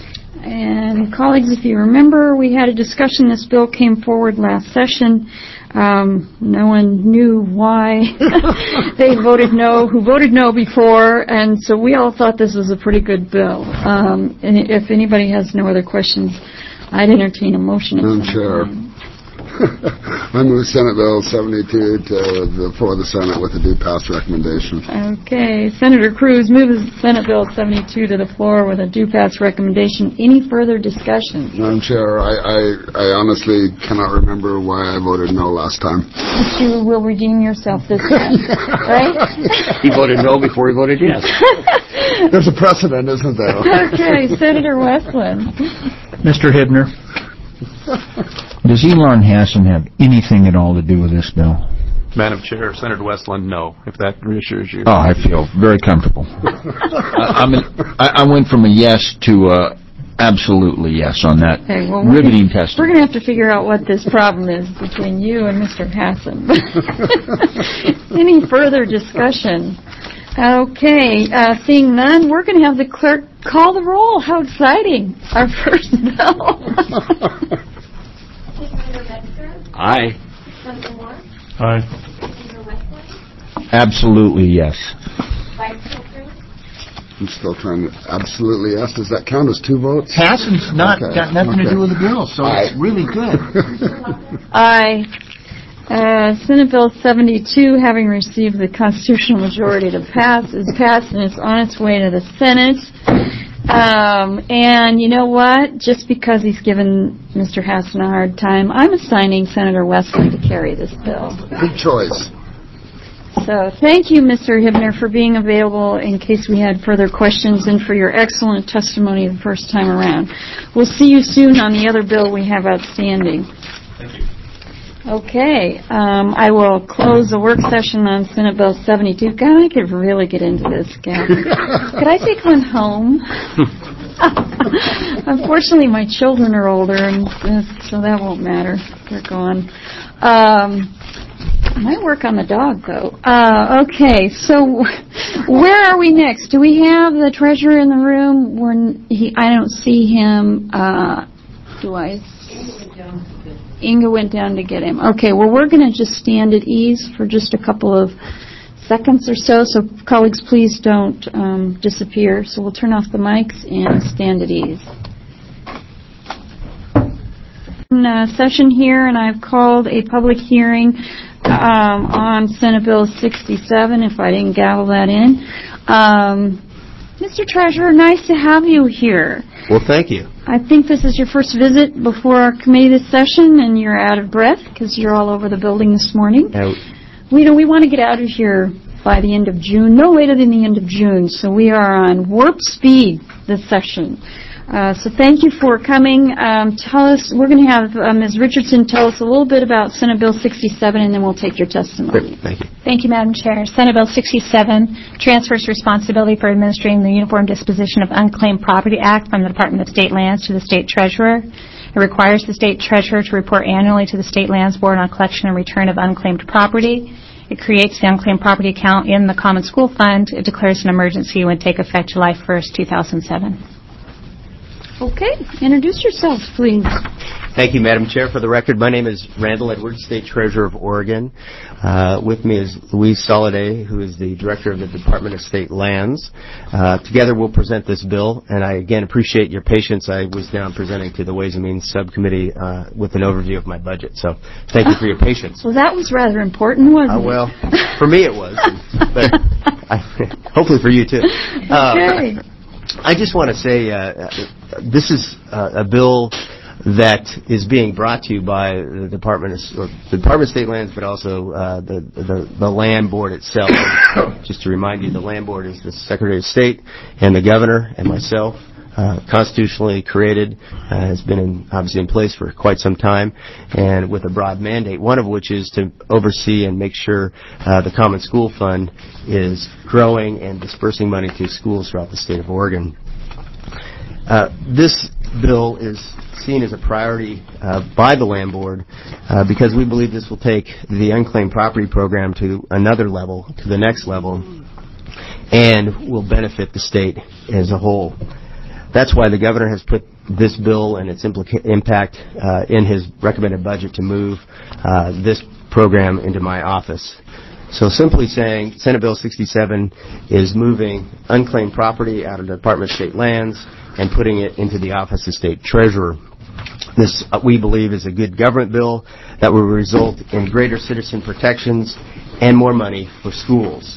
And colleagues, if you remember, we had a discussion. This bill came forward last session. No one knew why they voted no, who voted no before, and so we all thought this was a pretty good bill. And if anybody has no other questions, I'd entertain a motion. Madam Chair, I move Senate Bill 72 for the Senate with a due pass recommendation. Okay, Senator Cruz moves Senate Bill 72 to the floor with a due pass recommendation. Any further discussion? Madam Chair, I honestly cannot remember why I voted no last time. But you will redeem yourself this time, right? He voted no before he voted yes. There's a precedent, isn't there? Okay, Senator Westland. Mr. Hibner, does Elon Hassan have anything at all to do with this bill? Madam Chair, Senator Westland, no, if that reassures you. Oh, I feel very comfortable. I went from a yes to absolutely yes on that riveting testimony. We're going to have to figure out what this problem is between you and Mr. Hassan. Any further discussion? Okay, seeing none, we're going to have the clerk call the roll. How exciting. Our first bill. Aye. Aye. Absolutely yes. I'm still trying to, absolutely yes. Does that count as 2 votes? Hassan's got nothing to do with the bill, so it's really good. Aye. Senate Bill 72, having received the constitutional majority to pass, is passed and it's on its way to the Senate. And you know what? Just because he's given Mr. Hassan a hard time, I'm assigning Senator Westland to carry this bill. Good choice. So thank you, Mr. Hibner, for being available in case we had further questions and for your excellent testimony the first time around. We'll see you soon on the other bill we have outstanding. Thank you. Okay, I will close the work session on Senate Bill 72. God, I could really get into this, Gavin. Could I take one home? Unfortunately, my children are older, and so that won't matter. They're gone. I might work on the dog, though. Okay, so where are we next? Do we have the treasurer in the room? I don't see him. Do I? Inga went down to get him. Okay, well, we're going to just stand at ease for just a couple of seconds or so. So, colleagues, please don't disappear. So we'll turn off the mics and stand at ease. Session here, and I've called a public hearing on Senate Bill 67, if I didn't gavel that in. Mr. Treasurer, nice to have you here. Well, thank you. I think this is your first visit before our committee this session, and you're out of breath because you're all over the building this morning. We want to get out of here by the end of June, no later than the end of June, so we are on warp speed this session. So thank you for coming. Tell us, we're going to have Ms. Richardson tell us a little bit about Senate Bill 67, and then we'll take your testimony. Thank you. Thank you, Madam Chair. Senate Bill 67 transfers responsibility for administering the Uniform Disposition of Unclaimed Property Act from the Department of State Lands to the State Treasurer. It requires the State Treasurer to report annually to the State Lands Board on collection and return of unclaimed property. It creates the unclaimed property account in the Common School Fund. It declares an emergency when take effect July 1st, 2007. Okay, introduce yourselves, please. Thank you, Madam Chair. For the record, my name is Randall Edwards, State Treasurer of Oregon. With me is Louise Soliday, who is the Director of the Department of State Lands. Together we'll present this bill, and I again appreciate your patience. I was down presenting to the Ways and Means Subcommittee with an overview of my budget, so thank you for your patience. Well, that was rather important, wasn't it? Well, for me it was, but hopefully for you too. Okay. I just want to say this is a bill that is being brought to you by the Department of State Lands, but also the Land Board itself. Just to remind you, the Land Board is the Secretary of State and the Governor and myself. Constitutionally created, has been obviously in place for quite some time, and with a broad mandate, one of which is to oversee and make sure the Common School Fund is growing and dispersing money to schools throughout the state of Oregon. This bill is seen as a priority by the Land Board because we believe this will take the unclaimed property program to another level, to the next level, and will benefit the state as a whole. That's why the governor has put this bill and its impact in his recommended budget to move this program into my office. So simply saying, Senate Bill 67 is moving unclaimed property out of the Department of State Lands and putting it into the Office of State Treasurer. This, we believe, is a good government bill that will result in greater citizen protections and more money for schools.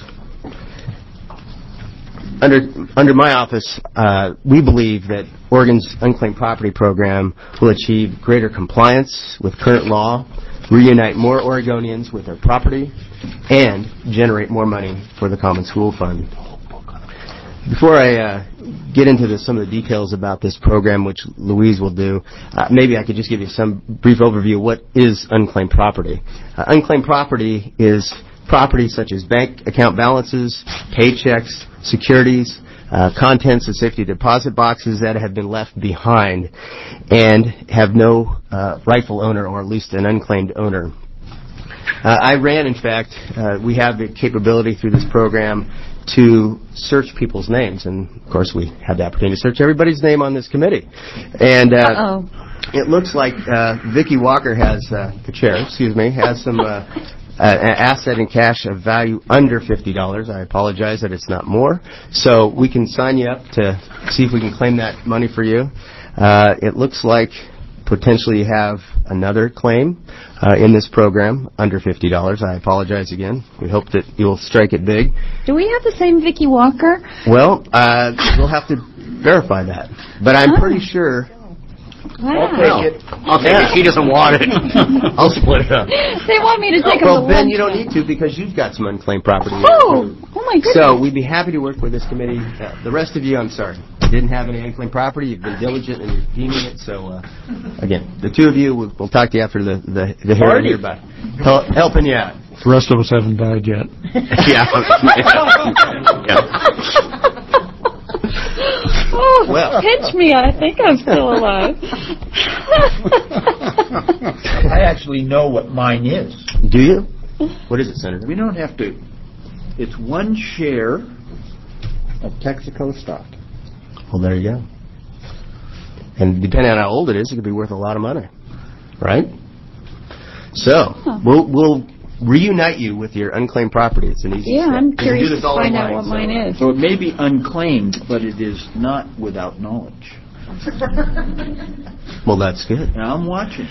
Under my office, we believe that Oregon's unclaimed property program will achieve greater compliance with current law, reunite more Oregonians with their property, and generate more money for the Common School Fund. Before I get into some of the details about this program, which Louise will do, maybe I could just give you some brief overview of what is unclaimed property. Unclaimed property is property such as bank account balances, paychecks, securities, contents of safety deposit boxes that have been left behind and have no rightful owner, or at least an unclaimed owner. I ran, in fact, we have the capability through this program to search people's names, and of course we had the opportunity to search everybody's name on this committee. And it looks like Vicki Walker has, the chair, has some asset and cash of value under $50. I apologize that it's not more. So we can sign you up to see if we can claim that money for you. It looks like potentially you have another claim in this program under $50. I apologize again. We hope that you'll strike it big. Do we have the same Vicki Walker? Well, we'll have to verify that. But I'm pretty sure. Wow. I'll take it. She doesn't want it. I'll split it up. They want me to take them. Well, Ben, you don't need to because you've got some unclaimed property. Oh my goodness. So we'd be happy to work with this committee. The rest of you, I'm sorry, didn't have any unclaimed property. You've been diligent in redeeming it. So, again, the two of you, we'll talk to you after the hearing here about helping you out. The rest of us haven't died yet. Yeah. Oh, well, pinch me. I think I'm still alive. I actually know what mine is. Do you? What is it, Senator? We don't have to. It's one share of Texaco stock. Well, there you go. And depending on how old it is, it could be worth a lot of money, right? So we'll reunite you with your unclaimed property. It's an easy step. I'm curious to find out what mine is. So it may be unclaimed, but it is not without knowledge. Well, that's good. And I'm watching.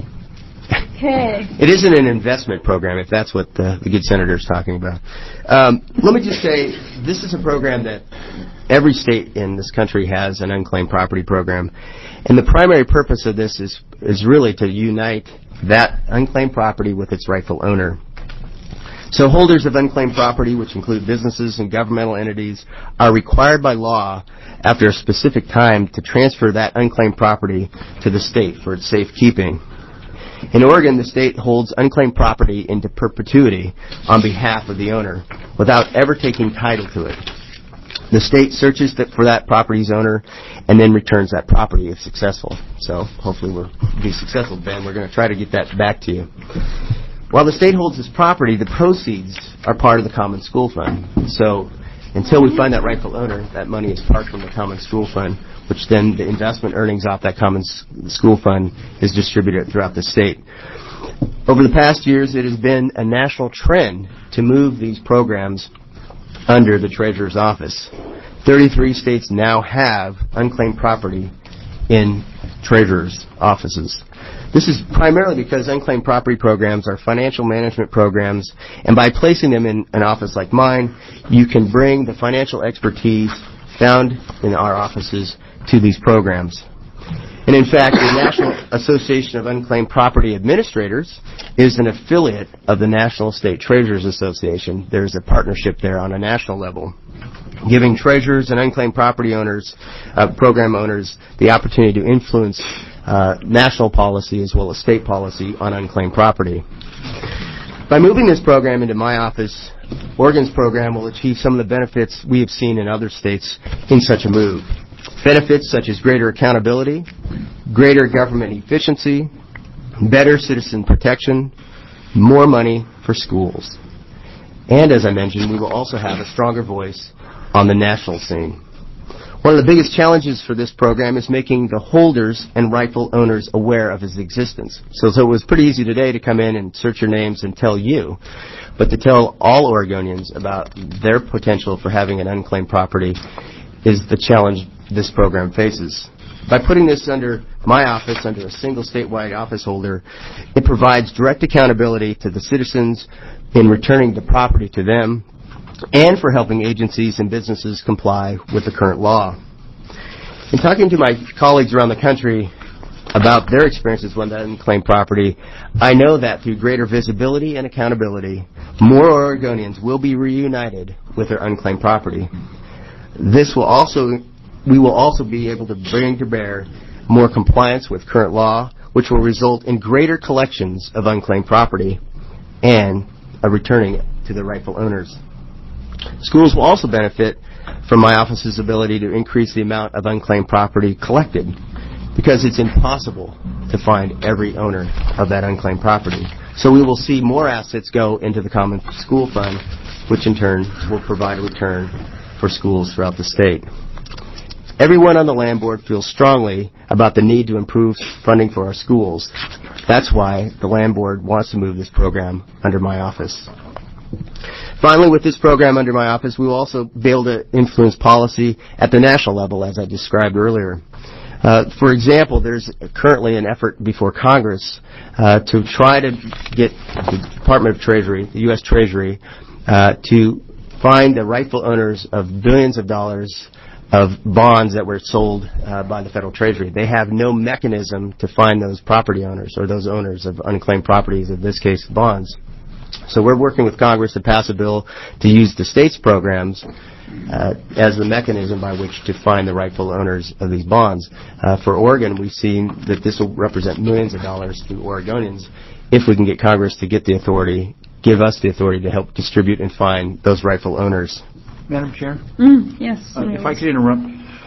Okay. It isn't an investment program, if that's what the good senator is talking about. Let me just say, this is a program that every state in this country has an unclaimed property program. And the primary purpose of this is really to unite that unclaimed property with its rightful owner. So holders of unclaimed property, which include businesses and governmental entities, are required by law after a specific time to transfer that unclaimed property to the state for its safekeeping. In Oregon, the state holds unclaimed property into perpetuity on behalf of the owner without ever taking title to it. The state searches for that property's owner and then returns that property if successful. So hopefully we'll be successful, Ben. We're going to try to get that back to you. While the state holds this property, the proceeds are part of the Common School Fund. So until we find that rightful owner, that money is parked from the Common School Fund, which then the investment earnings off that Common School Fund is distributed throughout the state. Over the past years, it has been a national trend to move these programs under the Treasurer's Office. 33 states now have unclaimed property in Treasurer's offices. This is primarily because unclaimed property programs are financial management programs, and by placing them in an office like mine, you can bring the financial expertise found in our offices to these programs. And in fact, the National Association of Unclaimed Property Administrators is an affiliate of the National State Treasurers Association. There's a partnership there on a national level, giving treasurers and unclaimed property owners, program owners, the opportunity to influence national policy as well as state policy on unclaimed property. By moving this program into my office, Oregon's program will achieve some of the benefits we have seen in other states in such a move. Benefits such as greater accountability, greater government efficiency, better citizen protection, more money for schools. And as I mentioned, we will also have a stronger voice on the national scene. One of the biggest challenges for this program is making the holders and rightful owners aware of its existence. So it was pretty easy today to come in and search your names and tell you, but to tell all Oregonians about their potential for having an unclaimed property is the challenge this program faces. By putting this under my office, under a single statewide office holder, it provides direct accountability to the citizens in returning the property to them and for helping agencies and businesses comply with the current law. In talking to my colleagues around the country about their experiences with unclaimed property, I know that through greater visibility and accountability, more Oregonians will be reunited with their unclaimed property. We will also be able to bring to bear more compliance with current law, which will result in greater collections of unclaimed property and a returning to the rightful owners. Schools will also benefit from my office's ability to increase the amount of unclaimed property collected, because it's impossible to find every owner of that unclaimed property. So we will see more assets go into the Common School Fund, which in turn will provide a return for schools throughout the state. Everyone on the Land Board feels strongly about the need to improve funding for our schools. That's why the Land Board wants to move this program under my office. Finally, with this program under my office, we will also be able to influence policy at the national level, as I described earlier. For example, there's currently an effort before Congress to try to get the Department of Treasury, the U.S. Treasury, to find the rightful owners of billions of dollars of bonds that were sold by the Federal Treasury. They have no mechanism to find those property owners or those owners of unclaimed properties, in this case bonds. So we're working with Congress to pass a bill to use the state's programs as the mechanism by which to find the rightful owners of these bonds. For Oregon, we've seen that this will represent millions of dollars to Oregonians if we can get Congress to get the authority, give us the authority to help distribute and find those rightful owners. Madam Chair? Yes. If I could interrupt.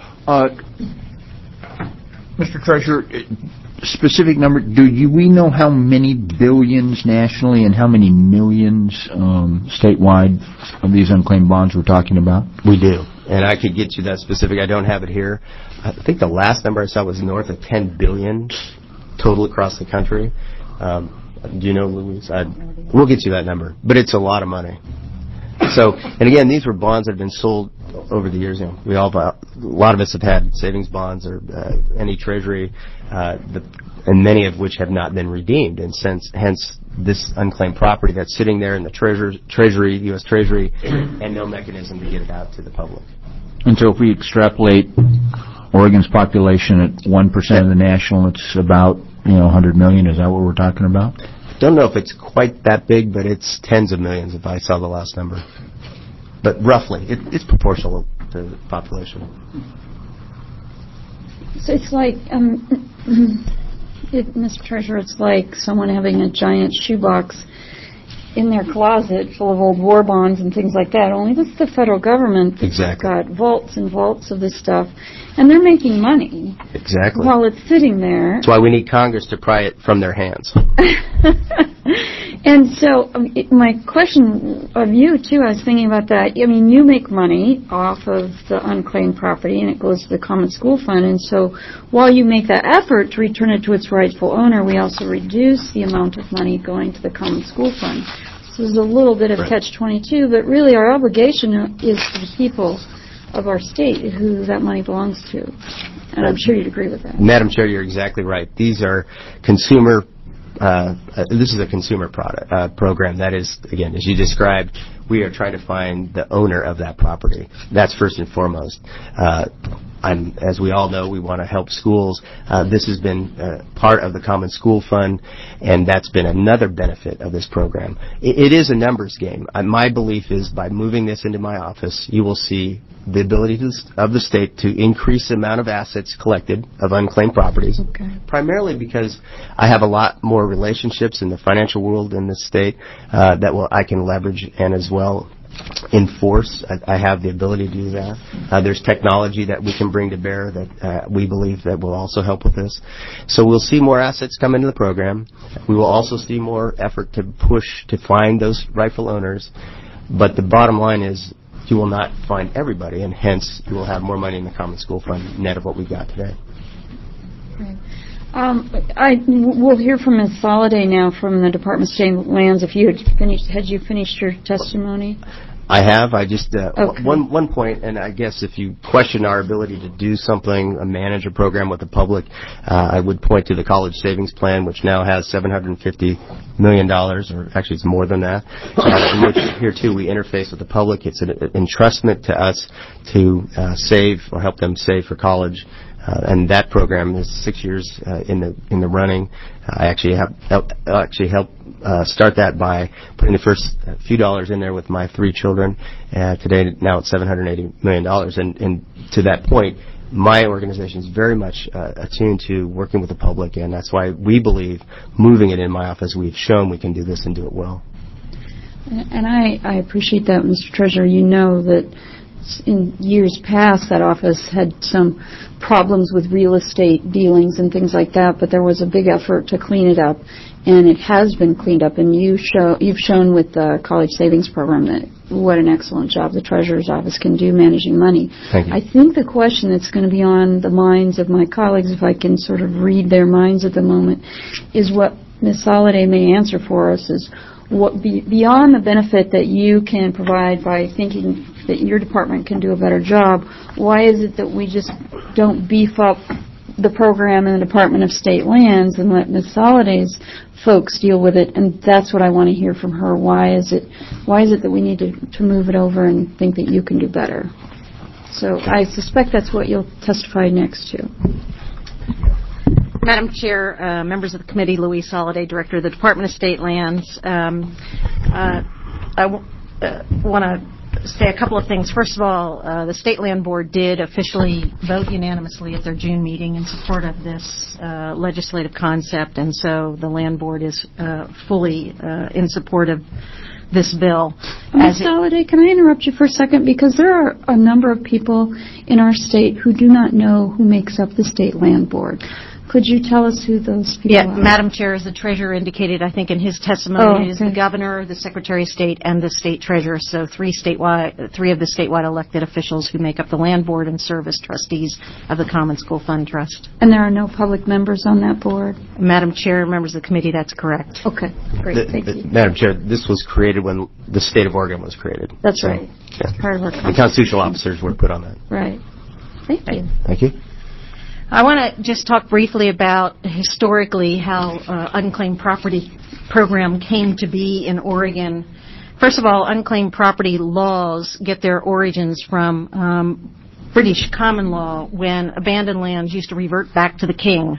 Mr. Treasurer, Specific number, we know how many billions nationally and how many millions statewide of these unclaimed bonds we're talking about? We do, and I could get you that specific. I don't have it here. I think the last number I saw was north of 10 billion total across the country. Do you know, Louise? We'll get you that number, but it's a lot of money. So, and again, these were bonds that have been sold over the years. A lot of us have had savings bonds or any Treasury, and many of which have not been redeemed. And hence, this unclaimed property that's sitting there in the Treasury, U.S. Treasury, and no mechanism to get it out to the public. And so if we extrapolate Oregon's population at 1% of the national, it's about 100 million. Is that what we're talking about? Don't know if it's quite that big, but it's tens of millions if I saw the last number. But roughly, it's proportional to the population. So it's like, Mr. Treasurer, it's like someone having a giant shoebox in their closet full of old war bonds and things like that. Only this is the federal government that's got vaults and vaults of this stuff, and they're making money. Exactly. While it's sitting there. That's why we need Congress to pry it from their hands. And so my question of you, too, I was thinking about that. I mean, you make money off of the unclaimed property, and it goes to the Common School Fund. And so while you make that effort to return it to its rightful owner, we also reduce the amount of money going to the Common School Fund. So there's a little bit of catch-22, but really our obligation is to the people of our state who that money belongs to. And I'm sure you'd agree with that. Madam Chair, you're exactly right. These are consumer this is a consumer program. That is, again, as you described, we are trying to find the owner of that property. That's first and foremost. As we all know, we want to help schools. This has been part of the Common School Fund, and that's been another benefit of this program. It is a numbers game. My belief is by moving this into my office, you will see the ability of the state to increase the amount of assets collected of unclaimed properties, primarily because I have a lot more relationships in the financial world in this state that I can leverage and as well enforce. I have the ability to do that. There's technology that we can bring to bear that we believe that will also help with this. So we'll see more assets come into the program. We will also see more effort to push to find those rightful owners. But the bottom line is you will not find everybody, and hence you will have more money in the Common School Fund net of what we've got today. We'll hear from Ms. Soliday now from the Department of State Lands. If you had you finished your testimony? I have. I just Okay. one point, and I guess if you question our ability to do something, manage a program with the public, I would point to the College Savings Plan, which now has $750 million, or actually it's more than that. In which here too we interface with the public. It's an entrustment to us to save or help them save for college. And that program is 6 years in the running. I actually helped start that by putting the first few dollars in there with my 3 children. Today, now it's $780 million. And to that point, my organization is very much attuned to working with the public, and that's why we believe moving it in my office, we've shown we can do this and do it well. And I appreciate that, Mr. Treasurer. You know that in years past, that office had some problems with real estate dealings and things like that, but there was a big effort to clean it up, and it has been cleaned up. And you've shown with the College Savings Program that what an excellent job the Treasurer's Office can do managing money. Thank you. I think the question that's going to be on the minds of my colleagues, if I can sort of read their minds at the moment, is what Ms. Soliday may answer for us is, what beyond the benefit that you can provide by thinking that your department can do a better job, why is it that we just don't beef up the program in the Department of State Lands and let Ms. Soliday's folks deal with it? And that's what I want to hear from her. Why is it that we need to move it over and think that you can do better? So I suspect that's what you'll testify next to. Madam Chair, members of the committee, Louise Soliday, Director of the Department of State Lands. I want to say a couple of things. First of all, the State Land Board did officially vote unanimously at their June meeting in support of this legislative concept, and so the Land Board is fully in support of this bill. Ms. Soliday, can I interrupt you for a second? Because there are a number of people in our state who do not know who makes up the State Land Board. Could you tell us who those people are? Madam Chair, as the Treasurer indicated, I think in his testimony, it is the Governor, the Secretary of State, and the State Treasurer, so three of the statewide elected officials who make up the Land Board and serve as trustees of the Common School Fund Trust. And there are no public members on that board? Madam Chair, members of the committee, that's correct. Okay, great, thank you. Madam Chair, this was created when the state of Oregon was created. That's right. Yeah. Part of our the constitutional officers were put on that. Right. Thank you. Thank you. I want to just talk briefly about historically how unclaimed property program came to be in Oregon. First of all, unclaimed property laws get their origins from British common law, when abandoned lands used to revert back to the king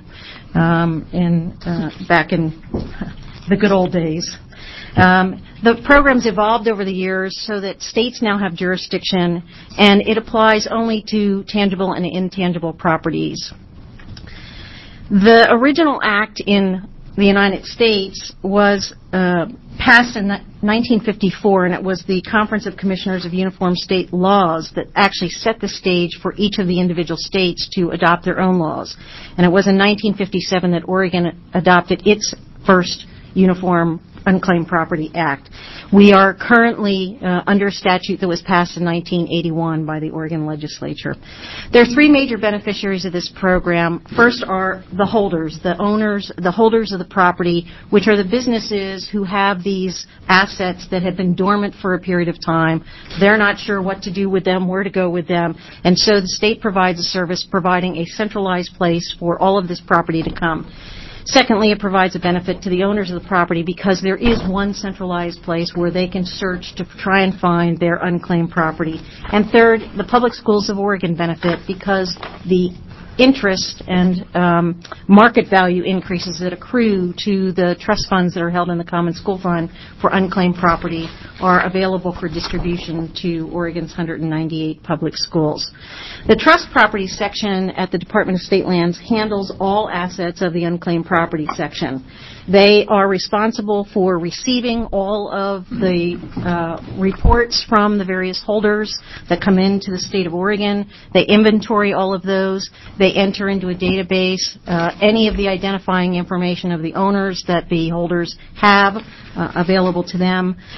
back in the good old days. The program's evolved over the years so that states now have jurisdiction, and it applies only to tangible and intangible properties. The original act in the United States was passed in 1954, and it was the Conference of Commissioners of Uniform State Laws that actually set the stage for each of the individual states to adopt their own laws. And it was in 1957 that Oregon adopted its first Uniform Unclaimed Property Act. We are currently under a statute that was passed in 1981 by the Oregon legislature. There are three major beneficiaries of this program. First are the holders, the owners, the holders of the property, which are the businesses who have these assets that have been dormant for a period of time. They're not sure what to do with them, where to go with them, and so the state provides a service providing a centralized place for all of this property to come. Secondly, it provides a benefit to the owners of the property because there is one centralized place where they can search to try and find their unclaimed property. And third, the public schools of Oregon benefit because the interest and market value increases that accrue to the trust funds that are held in the Common School Fund for unclaimed property are available for distribution to Oregon's 198 public schools. The trust property section at the Department of State Lands handles all assets of the unclaimed property section. They are responsible for receiving all of the reports from the various holders that come into the state of Oregon. They inventory all of those. They enter into a database any of the identifying information of the owners that the holders have available to them. We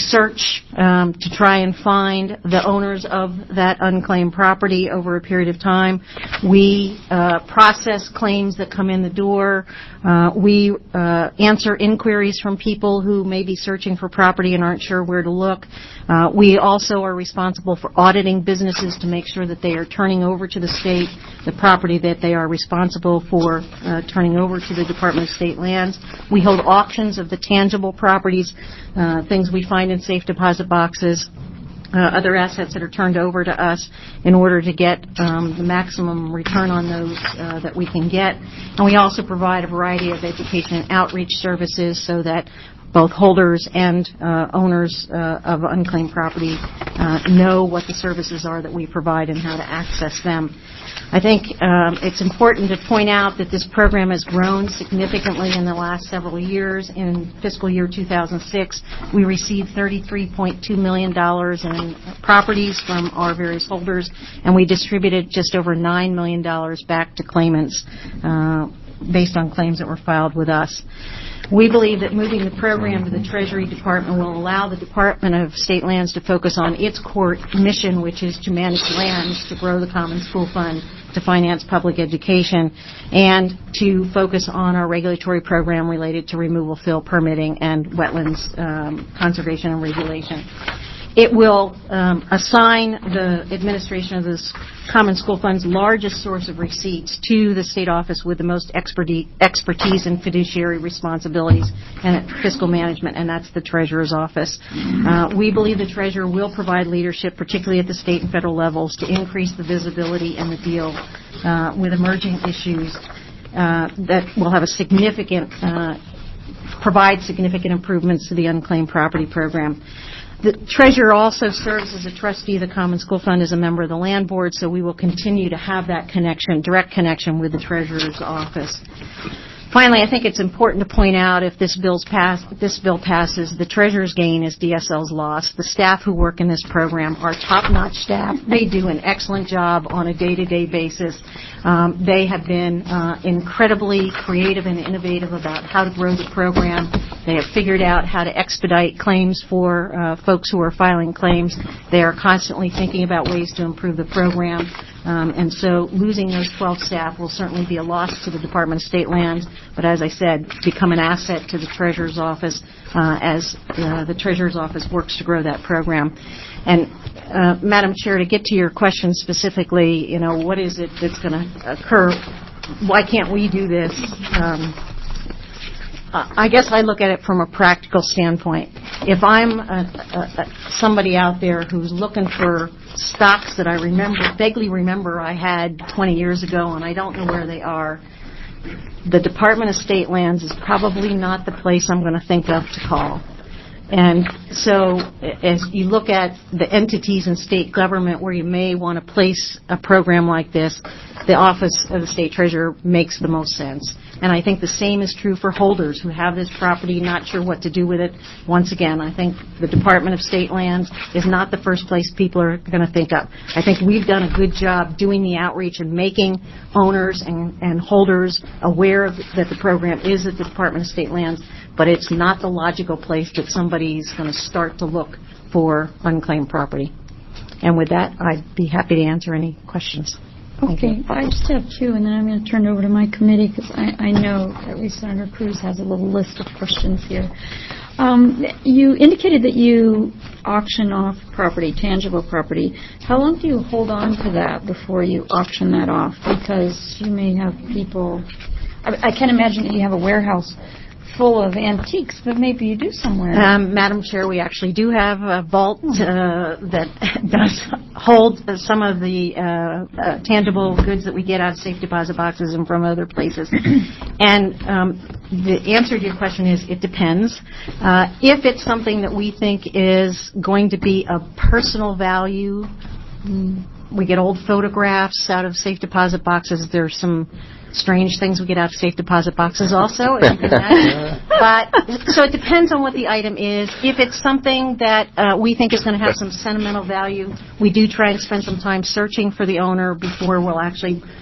search to try and find the owners of that unclaimed property over a period of time. We process claims that come in the door. We answer inquiries from people who may be searching for property and aren't sure where to look. We also are responsible for auditing businesses to make sure that they are turning over to the state the property that they are responsible for turning over to the Department of State Lands. We hold auctions of the tangible properties, things we find in safe deposit boxes, other assets that are turned over to us in order to get the maximum return on those that we can get. And we also provide a variety of education and outreach services so that both holders and owners of unclaimed property know what the services are that we provide and how to access them. I think it's important to point out that this program has grown significantly in the last several years. In fiscal year 2006, we received $33.2 million in properties from our various holders, and we distributed just over $9 million back to claimants based on claims that were filed with us. We believe that moving the program to the Treasury Department will allow the Department of State Lands to focus on its core mission, which is to manage lands, to grow the Common School Fund, to finance public education, and to focus on our regulatory program related to removal, fill, permitting, and wetlands conservation and regulation. It will assign the administration of this Common School Fund's largest source of receipts to the state office with the most expertise in fiduciary responsibilities and fiscal management, and that's the Treasurer's Office. We believe the Treasurer will provide leadership, particularly at the state and federal levels, to increase the visibility and the deal with emerging issues that will have a significant, provide significant improvements to the unclaimed property program. The Treasurer also serves as a trustee of the Common School Fund as a member of the Land Board, so we will continue to have that connection, direct connection with the Treasurer's office. Finally, I think it's important to point out if this bill passes, the Treasurer's gain is DSL's loss. The staff who work in this program are top-notch staff. They do an excellent job on a day-to-day basis. They have been incredibly creative and innovative about how to grow the program. They have figured out how to expedite claims for folks who are filing claims. They are constantly thinking about ways to improve the program. And so losing those 12 staff will certainly be a loss to the Department of State Lands, but as I said, become an asset to the Treasurer's Office as the Treasurer's Office works to grow that program. And Madam Chair, to get to your question specifically, what is it that's going to occur? Why can't we do this? I guess I look at it from a practical standpoint. If I'm somebody out there who's looking for stocks that I vaguely remember I had 20 years ago and I don't know where they are, the Department of State Lands is probably not the place I'm going to think of to call. And so as you look at the entities in state government where you may want to place a program like this, the Office of the State Treasurer makes the most sense. And I think the same is true for holders who have this property, not sure what to do with it. Once again, I think the Department of State Lands is not the first place people are going to think of. I think we've done a good job doing the outreach and making owners and holders aware that the program is at the Department of State Lands, but it's not the logical place that somebody's going to start to look for unclaimed property. And with that, I'd be happy to answer any questions. Okay, I just have two, and then I'm going to turn it over to my committee because I know at least Senator Cruz has a little list of questions here. You indicated that you auction off property, tangible property. How long do you hold on to that before you auction that off? Because you may have people... I can't imagine that you have a warehouse full of antiques, but maybe you do somewhere. Madam Chair, we actually do have a vault that does hold some of the tangible goods that we get out of safe deposit boxes and from other places. And the answer to your question is it depends. If it's something that we think is going to be of personal value, we get old photographs out of safe deposit boxes. There's some strange things we get out of safe deposit boxes also. But so it depends on what the item is. If it's something that we think is going to have some sentimental value, we do try and spend some time searching for the owner before we'll actually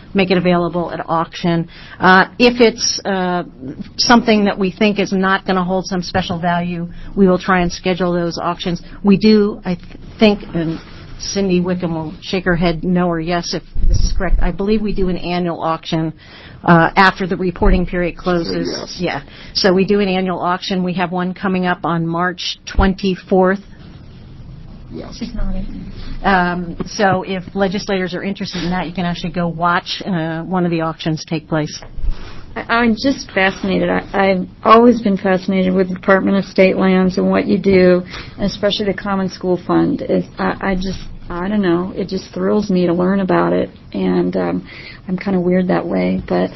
make it available at auction. If it's something that we think is not going to hold some special value, we will try and schedule those auctions. We do, I think, and Cindy Wickham will shake her head no or yes if this is correct. I believe we do an annual auction after the reporting period closes. Yes. Yeah. So we do an annual auction. We have one coming up on March 24th. Yes. She's nodding. So if legislators are interested in that, you can actually go watch one of the auctions take place. I'm just fascinated. I've always been fascinated with the Department of State Lands and what you do, and especially the Common School Fund. I don't know. It just thrills me to learn about it, and I'm kind of weird that way. But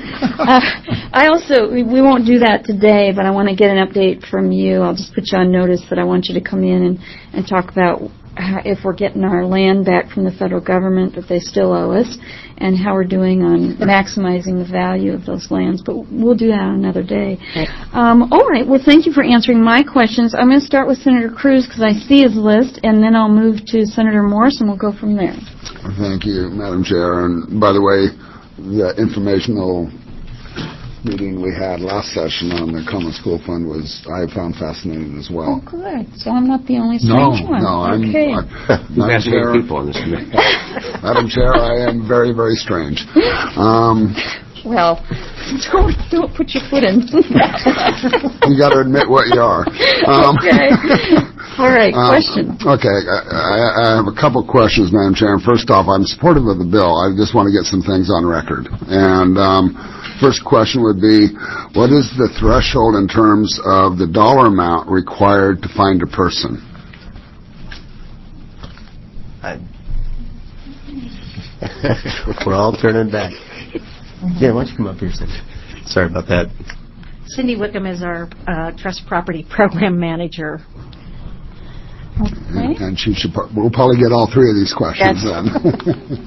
we won't do that today, but I want to get an update from you. I'll just put you on notice that I want you to come in and talk about if we're getting our land back from the federal government that they still owe us, and how we're doing on maximizing the value of those lands. But we'll do that on another day. All right. Well, thank you for answering my questions. I'm going to start with Senator Cruz because I see his list, and then I'll move to Senator Morse, and we'll go from there. Thank you, Madam Chair. And by the way, the informational meeting we had last session on the Common School Fund I found fascinating as well. Oh, good. So I'm not the only strange one. No, okay. Fascinating people on this committee. Madam Chair, I am very, very strange. Well, don't put your foot in. You got to admit what you are. Okay. All right, question. Okay, I have a couple questions, Madam Chair. And first off, I'm supportive of the bill. I just want to get some things on record. And first question would be, what is the threshold in terms of the dollar amount required to find a person? We're all turning back. Yeah, why don't you come up here, Cindy? Sorry about that. Cindy Wickham is our Trust Property Program Manager. Okay. And we'll probably get all three of these questions then.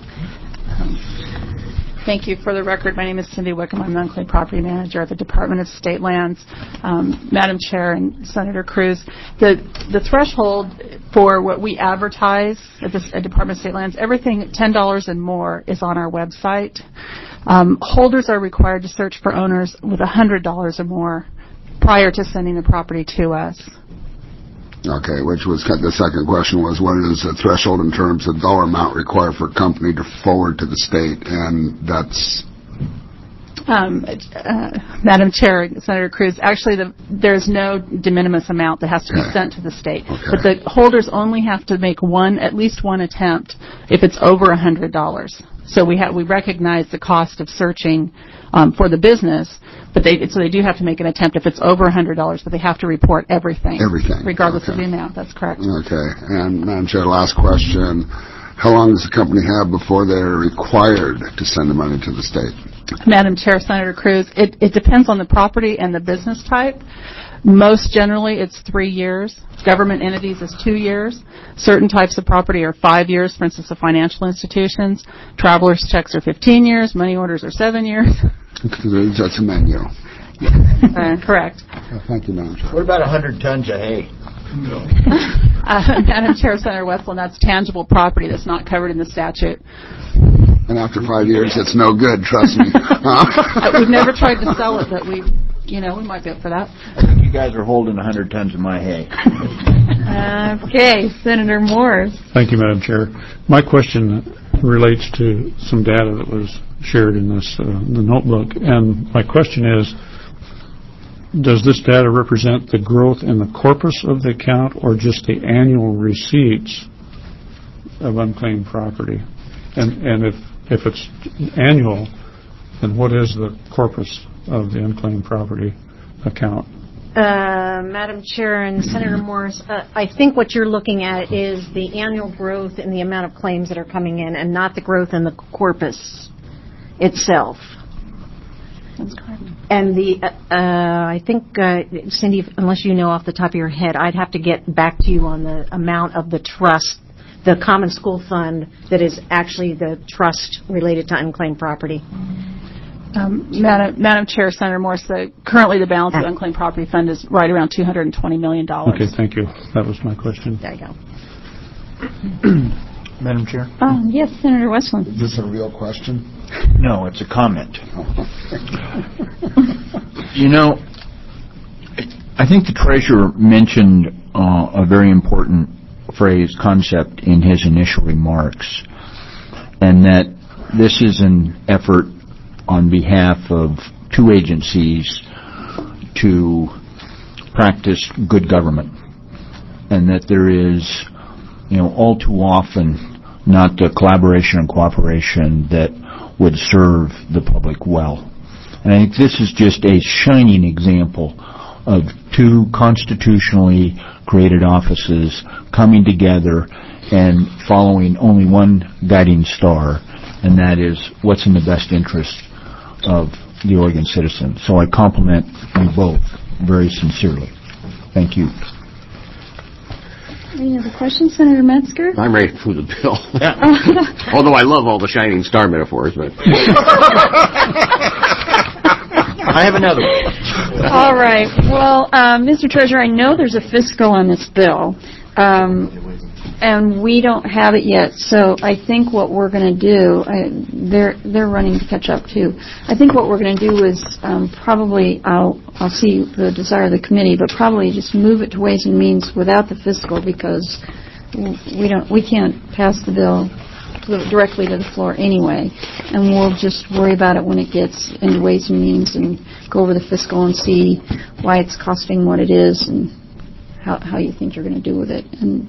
Thank you. For the record, my name is Cindy Wickham. I'm the Unclaimed Property Manager at the Department of State Lands. Madam Chair and Senator Cruz, the threshold for what we advertise at the Department of State Lands, everything $10 and more is on our website. Holders are required to search for owners with $100 or more prior to sending the property to us. Okay, which was the second question was, what is the threshold in terms of dollar amount required for a company to forward to the state? And that's... Madam Chair, Senator Cruz, actually there's no de minimis amount that has to be sent to the state. Okay. But the holders only have to make at least one attempt if it's over $100. So we recognize the cost of searching for the business, but they do have to make an attempt if it's over $100, but they have to report everything. Everything. Regardless of the amount. That's correct. Okay. And Madam Chair, last question. How long does the company have before they're required to send the money to the state? Madam Chair, Senator Cruz, it depends on the property and the business type. Most generally, it's 3 years. Government entities is 2 years. Certain types of property are 5 years, for instance, the financial institutions. Traveler's checks are 15 years. Money orders are 7 years. That's a menu. Correct. Thank you, Madam Chair. What about 100 tons of hay? Madam Chair, Senator Westland, that's tangible property that's not covered in the statute. And after 5 years, it's no good, trust me. We've never tried to sell it, but we might be up for that. I think you guys are holding 100 tons of my hay. Okay, Senator Morse. Thank you, Madam Chair. My question relates to some data that was shared in this the notebook, and my question is, does this data represent the growth in the corpus of the account or just the annual receipts of unclaimed property? And if it's annual, then what is the corpus of the unclaimed property account? Madam Chair and Senator Morris, I think what you're looking at is the annual growth in the amount of claims that are coming in and not the growth in the corpus itself. That's correct. And I think, Cindy, unless you know off the top of your head, I'd have to get back to you on the amount of the trust, the Common School Fund that is actually the trust related to unclaimed property. Madam Chair, Senator Morse, currently the balance of the unclaimed property fund is right around $220 million. Okay, thank you. That was my question. There you go. Madam Chair? Yes, Senator Westland. Is this a real question? No, it's a comment. You know, I think the treasurer mentioned a very important phrase, concept, in his initial remarks, and that this is an effort on behalf of two agencies to practice good government, and that there is, all too often not the collaboration and cooperation that would serve the public well. And I think this is just a shining example of two constitutionally created offices coming together and following only one guiding star, and that is what's in the best interest of the Oregon citizen. So I compliment you both very sincerely. Thank you. Any other questions, Senator Metzger? I'm ready for the bill. Although I love all the shining star metaphors, but I have another one. All right. Well, Mr. Treasurer, I know there's a fiscal on this bill, and we don't have it yet. So I think what we're going to do, they're running to catch up too. I think what we're going to do is probably I'll see the desire of the committee, but probably just move it to Ways and Means without the fiscal, because we can't pass the bill directly to the floor anyway, and we'll just worry about it when it gets into Ways and Means and go over the fiscal and see why it's costing what it is and how you think you're going to do with it. And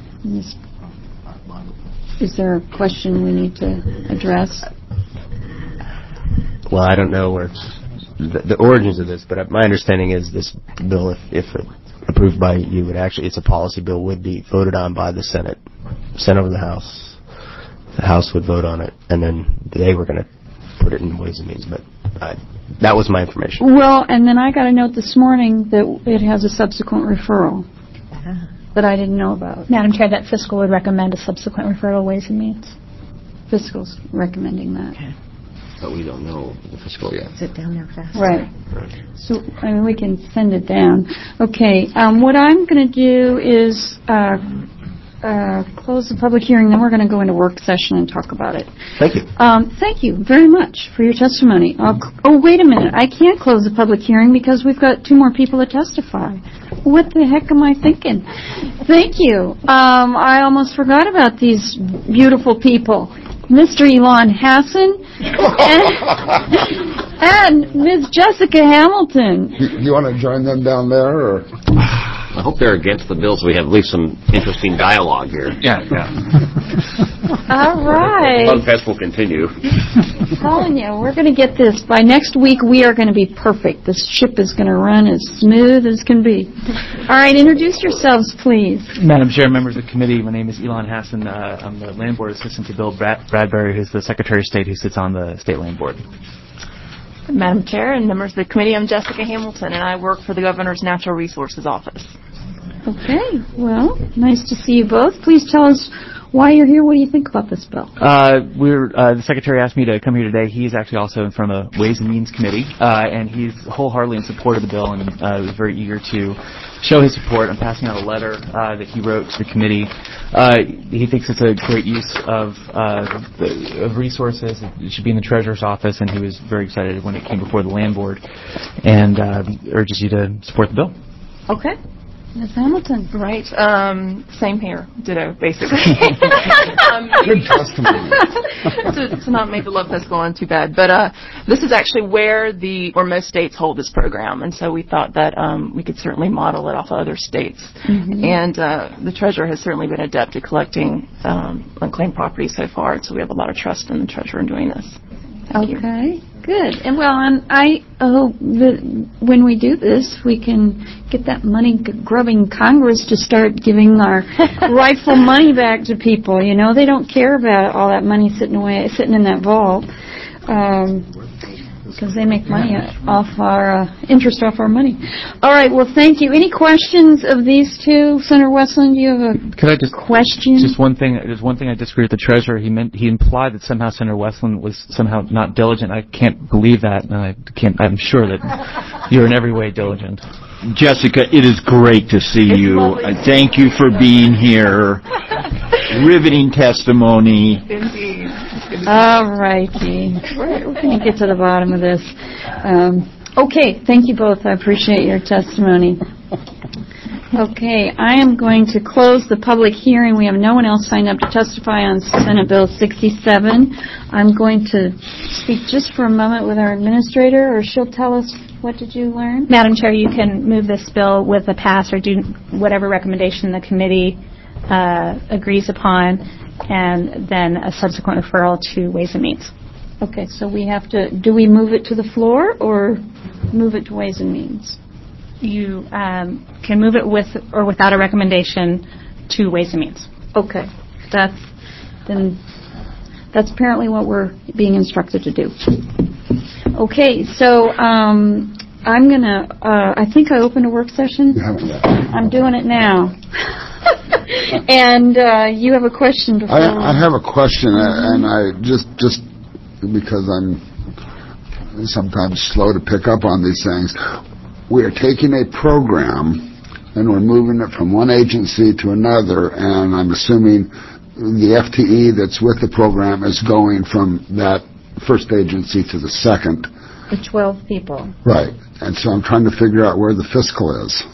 is there a question we need to address? Well, I don't know where the origins of this, but my understanding is this bill, if approved by you, it's a policy bill, would be voted on by the Senate, sent over to the House. The House would vote on it, and then they were going to put it in Ways and Means, but that was my information. Well, and then I got a note this morning that it has a subsequent referral that I didn't know about. Madam Chair, that fiscal would recommend a subsequent referral to Ways and Means. Fiscal's recommending that. Okay. But we don't know the fiscal yet. Sit down there fast. Right. So, we can send it down. Okay. What I'm going to do is close the public hearing, then we're going to go into work session and talk about it. Thank you. Thank you very much for your testimony. Wait a minute. I can't close the public hearing because we've got two more people to testify. What the heck am I thinking? Thank you. I almost forgot about these beautiful people. Mr. Elon Hassan and Ms. Jessica Hamilton. You want to join them down there, or? I hope they're against the bill so we have at least some interesting dialogue here. Yeah. All right. The fest will continue. I'm telling you, we're going to get this. By next week, we are going to be perfect. This ship is going to run as smooth as can be. All right, introduce yourselves, please. Madam Chair, members of the committee, my name is Elon Hassan. I'm the Land Board Assistant to Bill Bradbury, who's the Secretary of State who sits on the State Land Board. Madam Chair and members of the committee, I'm Jessica Hamilton, and I work for the Governor's Natural Resources Office. Okay, well, nice to see you both. Please tell us why you're here. What do you think about this bill? The Secretary asked me to come here today. He's actually also from the Ways and Means Committee, and he's wholeheartedly in support of the bill and was very eager to show his support. I'm passing out a letter that he wrote to the committee. He thinks it's a great use of resources. It should be in the Treasurer's office, and he was very excited when it came before the Land Board, and urges you to support the bill. Okay. Ms. Hamilton. Right. Same here. Ditto, basically. Good testimony. to not make the love fest go on too bad. But this is actually where most states hold this program. And so we thought that we could certainly model it off of other states. Mm-hmm. And the Treasurer has certainly been adept at collecting unclaimed property so far. So we have a lot of trust in the Treasurer in doing this. Okay, good. And I hope that when we do this, we can get that money-grubbing Congress to start giving our rightful money back to people. They don't care about all that money sitting in that vault, because they make money off our interest off our money. All right. Well, thank you. Any questions of these two, Senator Westland? Do you have a question? Just one thing. There's one thing I disagree with the Treasurer. He implied that somehow Senator Westland was somehow not diligent. I can't believe that, and I'm sure that you're in every way diligent. Jessica, it is great to see you. Thank you for being here. Riveting testimony. Indeed. All righty. We're going to get to the bottom of this. Okay, thank you both. I appreciate your testimony. Okay, I am going to close the public hearing. We have no one else signed up to testify on Senate Bill 67. I'm going to speak just for a moment with our administrator, or she'll tell us what did you learn? Madam Chair, you can move this bill with a pass or do whatever recommendation the committee agrees upon, and then a subsequent referral to Ways and Means. Okay, so we have to, do we move it to the floor or move it to Ways and Means? You can move it with or without a recommendation to Ways and Means. Okay, that's apparently what we're being instructed to do. Okay, so I'm gonna. I think I opened a work session. You haven't yet. I'm doing it now. And you have a question before. I have a question, and I just because I'm sometimes slow to pick up on these things. We are taking a program and we're moving it from one agency to another, and I'm assuming the FTE that's with the program is going from that first agency to the second. The 12 people. Right. And so I'm trying to figure out where the fiscal is.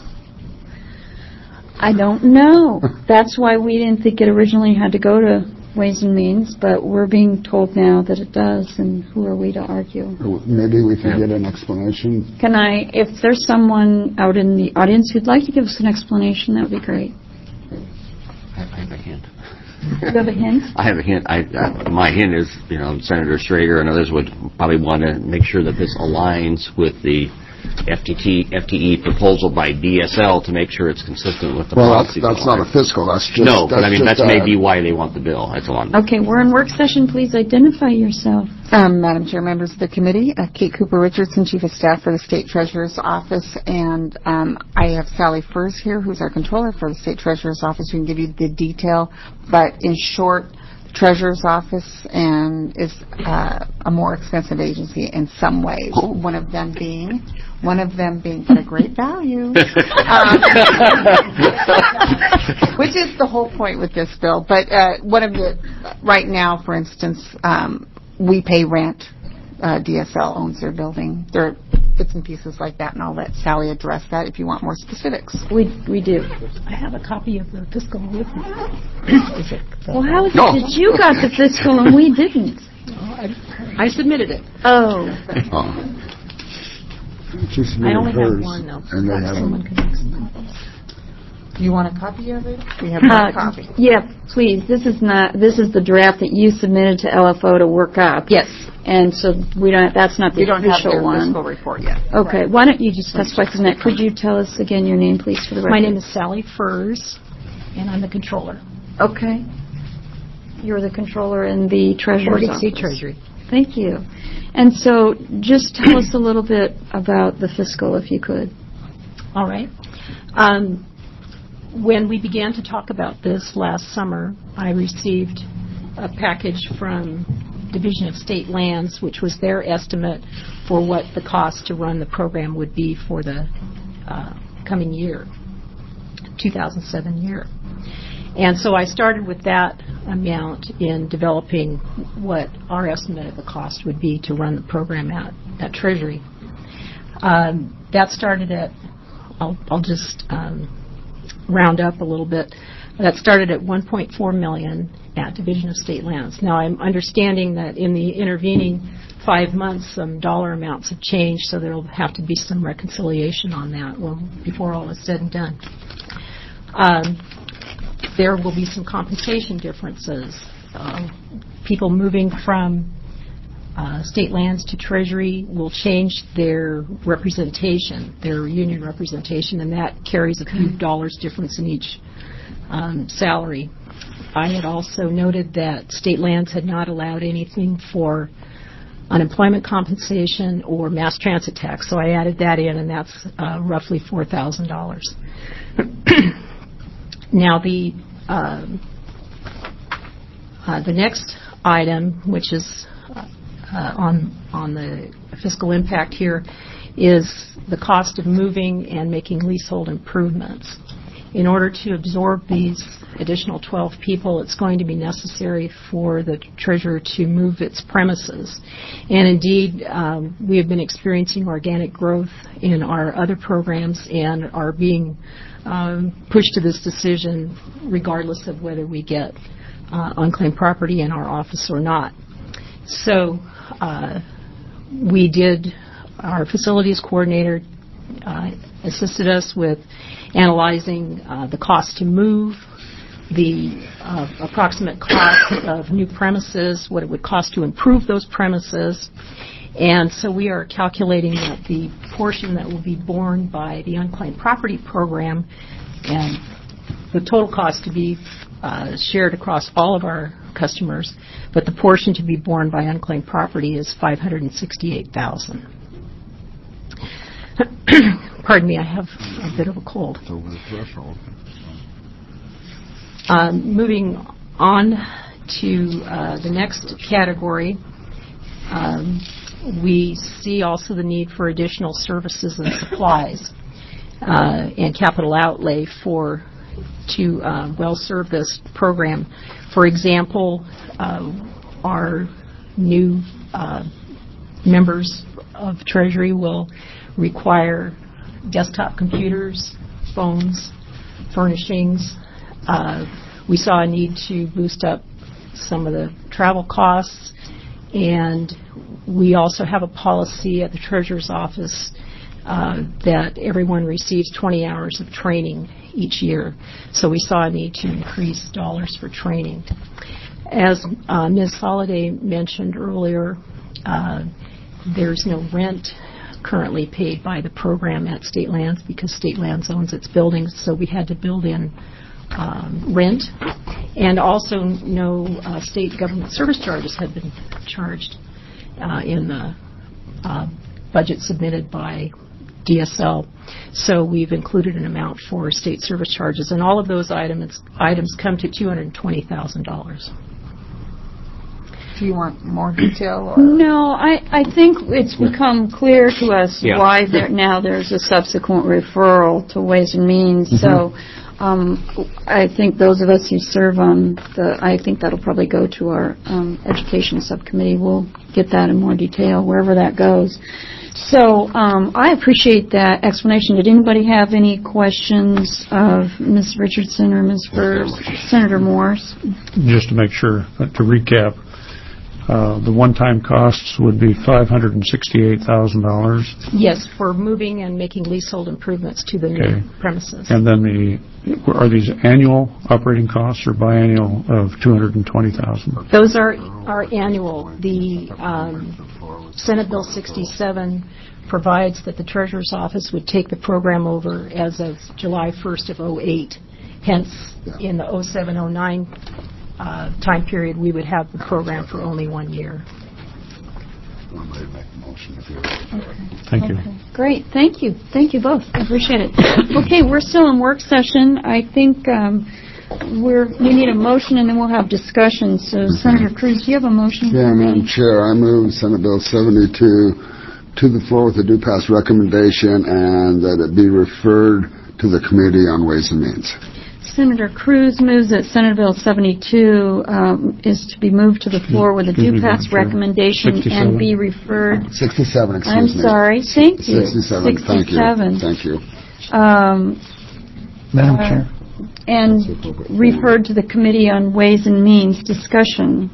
I don't know. That's why we didn't think it originally had to go to Ways and Means, but we're being told now that it does, and who are we to argue? Maybe we can get an explanation. Can I, if there's someone out in the audience who'd like to give us an explanation, that would be great. I have a hint. You have a hint? I have a hint. My hint is, Senator Schrager and others would probably want to make sure that this aligns with the FTE proposal by DSL to make sure it's consistent with the policy. Well, that's not a fiscal. That's just... No, but that's maybe why they want the bill. That's all I'm... Okay, we're in work session. Please identify yourself. Madam Chair, members of the committee, Kate Cooper Richardson, Chief of Staff for the State Treasurer's Office, and I have Sally Furs here, who's our Controller for the State Treasurer's Office, who can give you the detail. But in short, the Treasurer's Office is a more expensive agency in some ways. One of them being at a great value, which is the whole point with this bill. But right now, for instance, we pay rent. DSL owns their building. There are bits and pieces like that, and I'll let Sally address that if you want more specifics. We do. I have a copy of the fiscal with me. Well, how is it that you got the fiscal and we didn't? I submitted it. Oh. I only have one, though. Someone can explain. You want a copy of it? We have one copy. Yeah, please. This is the draft that you submitted to LFO to work up. Yes. And so that's not the official one. You don't have their fiscal report yet. Okay. Why don't you just testify to that? Could you tell us again your name, please, for the record? My name is Sally Furs, and I'm the controller. Okay. You're the controller in the Treasurer's Office. State Treasury. Thank you. And so just tell us a little bit about the fiscal, if you could. All right. When we began to talk about this last summer, I received a package from Division of State Lands, which was their estimate for what the cost to run the program would be for the coming year, 2007 year. And so I started with that amount in developing what our estimate of the cost would be to run the program at Treasury. That started at, I'll just round up a little bit. That started at $1.4 million at Division of State Lands. Now, I'm understanding that in the intervening 5 months, some dollar amounts have changed, so there will have to be some reconciliation on that before all is said and done. There will be some compensation differences. People moving from state lands to Treasury will change their representation, their union representation, and that carries a few dollars difference in each salary. I had also noted that state lands had not allowed anything for unemployment compensation or mass transit tax, so I added that in, and that's roughly $4,000. Now, the next item, which is on the fiscal impact here, is the cost of moving and making leasehold improvements. In order to absorb these additional 12 people, it's going to be necessary for the treasurer to move its premises. And indeed, we have been experiencing organic growth in our other programs and are being pushed to this decision regardless of whether we get unclaimed property in our office or not. So our facilities coordinator assisted us with analyzing the cost to move, the approximate cost of new premises, what it would cost to improve those premises. And so we are calculating that the portion that will be borne by the unclaimed property program and the total cost to be shared across all of our customers, but the portion to be borne by unclaimed property is $568,000. Pardon me, I have a bit of a cold. It's over the threshold. Moving on to the next category, we see also the need for additional services and supplies and capital outlay to well serve this program. For example, our new members of Treasury will require desktop computers, phones, furnishings. We saw a need to boost up some of the travel costs, and we also have a policy at the Treasurer's office that everyone receives 20 hours of training each year. So we saw a need to increase dollars for training. As Ms. Holliday mentioned earlier, there's no rent currently paid by the program at State Lands because State Lands owns its buildings, so we had to build in rent. And also no state government service charges had been charged in the budget submitted by DSL. So we've included an amount for state service charges, and all of those items come to $220,000. Do you want more detail? Or? No, I think it's become clear to us why now there's a subsequent referral to Ways and Means. Mm-hmm. So I think those of us who serve on I think that'll probably go to our education subcommittee. We'll get that in more detail wherever that goes. So I appreciate that explanation. Did anybody have any questions of Ms. Richardson or Ms. Furs? Senator Morse? Just to make sure, to recap, the one-time costs would be $568,000. Yes, for moving and making leasehold improvements to the new premises. And then are these annual operating costs or biannual of $220,000? Those are annual. The Senate Bill 67 provides that the Treasurer's Office would take the program over as of July 1st of 08. Hence, in the 07-09 time period, we would have the program for only 1 year. Thank you. Great. Thank you. Thank you both. I appreciate it. Okay, we're still in work session. I think we need a motion and then we'll have discussion. So, Senator Cruz, do you have a motion? Yeah, Madam Chair, I move Senate Bill 72 to the floor with a due pass recommendation and that it be referred to the Committee on Ways and Means. Senator Cruz moves that Senate Bill 72 is to be moved to the floor with a due pass recommendation 67. And be referred. 67, excuse me. I'm sorry. Thank you. 67. 67. Thank you. Madam Chair. And referred to the Committee on Ways and Means. Discussion.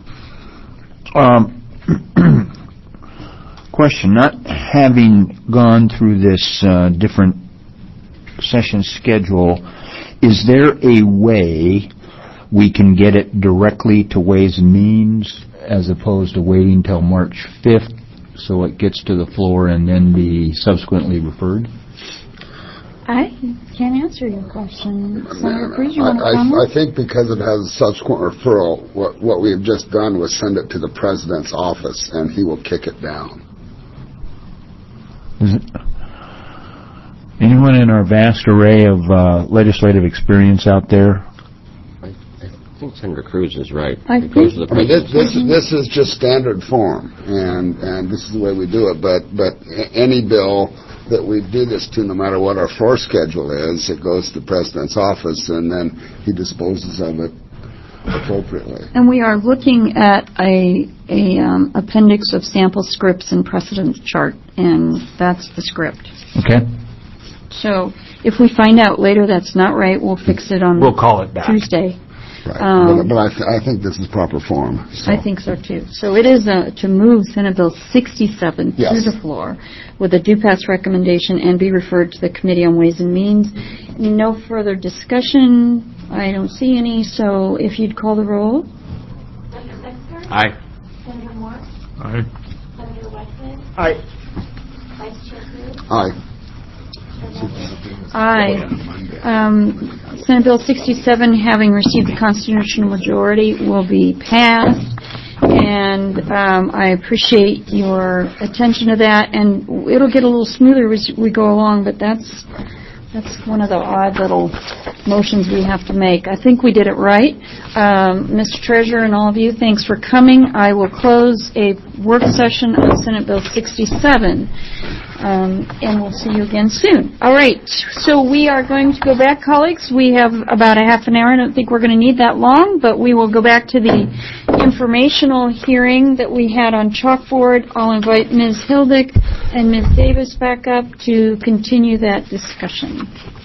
Question. Not having gone through this different session schedule, is there a way we can get it directly to Ways and Means as opposed to waiting till March 5th so it gets to the floor and then be subsequently referred? I can't answer your question. Senator Cruz, you want to comment? I think because it has a subsequent referral, what we have just done was send it to the President's office and he will kick it down. Is it? Anyone in our vast array of legislative experience out there? I think Senator Cruz is right. This is just standard form, and this is the way we do it. But any bill that we do this to, no matter what our floor schedule is. It goes to the President's office, and then he disposes of it appropriately. And we are looking at a appendix of sample scripts and precedence chart, and that's the script. Okay. So if we find out later that's not right, we'll fix it on We'll call it back. Tuesday. Right. But I think this is proper form. So. I think so, too. So it is to move Senate Bill 67 Yes. to the floor with a do-pass recommendation and be referred to the Committee on Ways and Means. No further discussion. I don't see any. So if you'd call the roll. Aye. Senator Moore? Aye. Senator Wexler? Aye. Vice Chair Cruz? Aye. Aye. Senate Bill 67, having received the constitutional majority, will be passed. And I appreciate your attention to that. And it'll get a little smoother as we go along, but that's one of the odd little motions we have to make. I think we did it right. Mr. Treasurer and all of you, thanks for coming. I will close a work session on Senate Bill 67, and we'll see you again soon. All right, so we are going to go back, colleagues. We have about a half an hour. I don't think we're going to need that long, but we will go back to the informational hearing that we had on chalkboard. I'll invite Ms. Hildick and Ms. Davis back up to continue that discussion.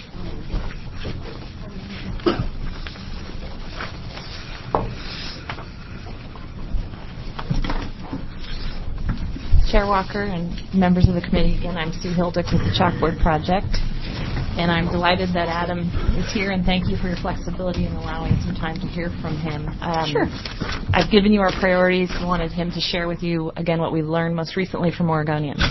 Chair Walker and members of the committee, again, I'm Sue Hildick with the Chalkboard Project, and I'm delighted that Adam is here, and thank you for your flexibility in allowing some time to hear from him. Sure. I've given you our priorities and wanted him to share with you, again, what we've learned most recently from Oregonians.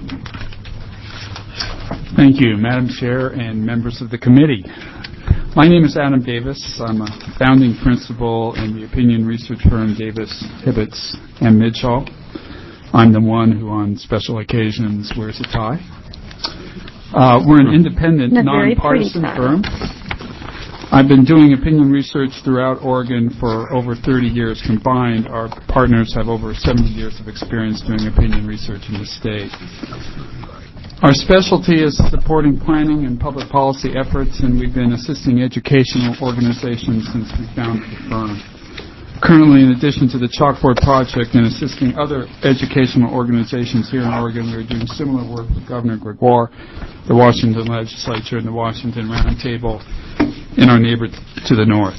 Thank you, Madam Chair and members of the committee. My name is Adam Davis. I'm a founding principal in the opinion research firm Davis, Hibbets, and Mitchell. I'm the one who, on special occasions, wears a tie. We're an independent, nonpartisan firm. I've been doing opinion research throughout Oregon for over 30 years combined. Our partners have over 70 years of experience doing opinion research in the state. Our specialty is supporting planning and public policy efforts, and we've been assisting educational organizations since we founded the firm. Currently, in addition to the Chalkboard Project and assisting other educational organizations here in Oregon, we are doing similar work with Governor Gregoire, the Washington Legislature, and the Washington Roundtable in our neighbor to the north.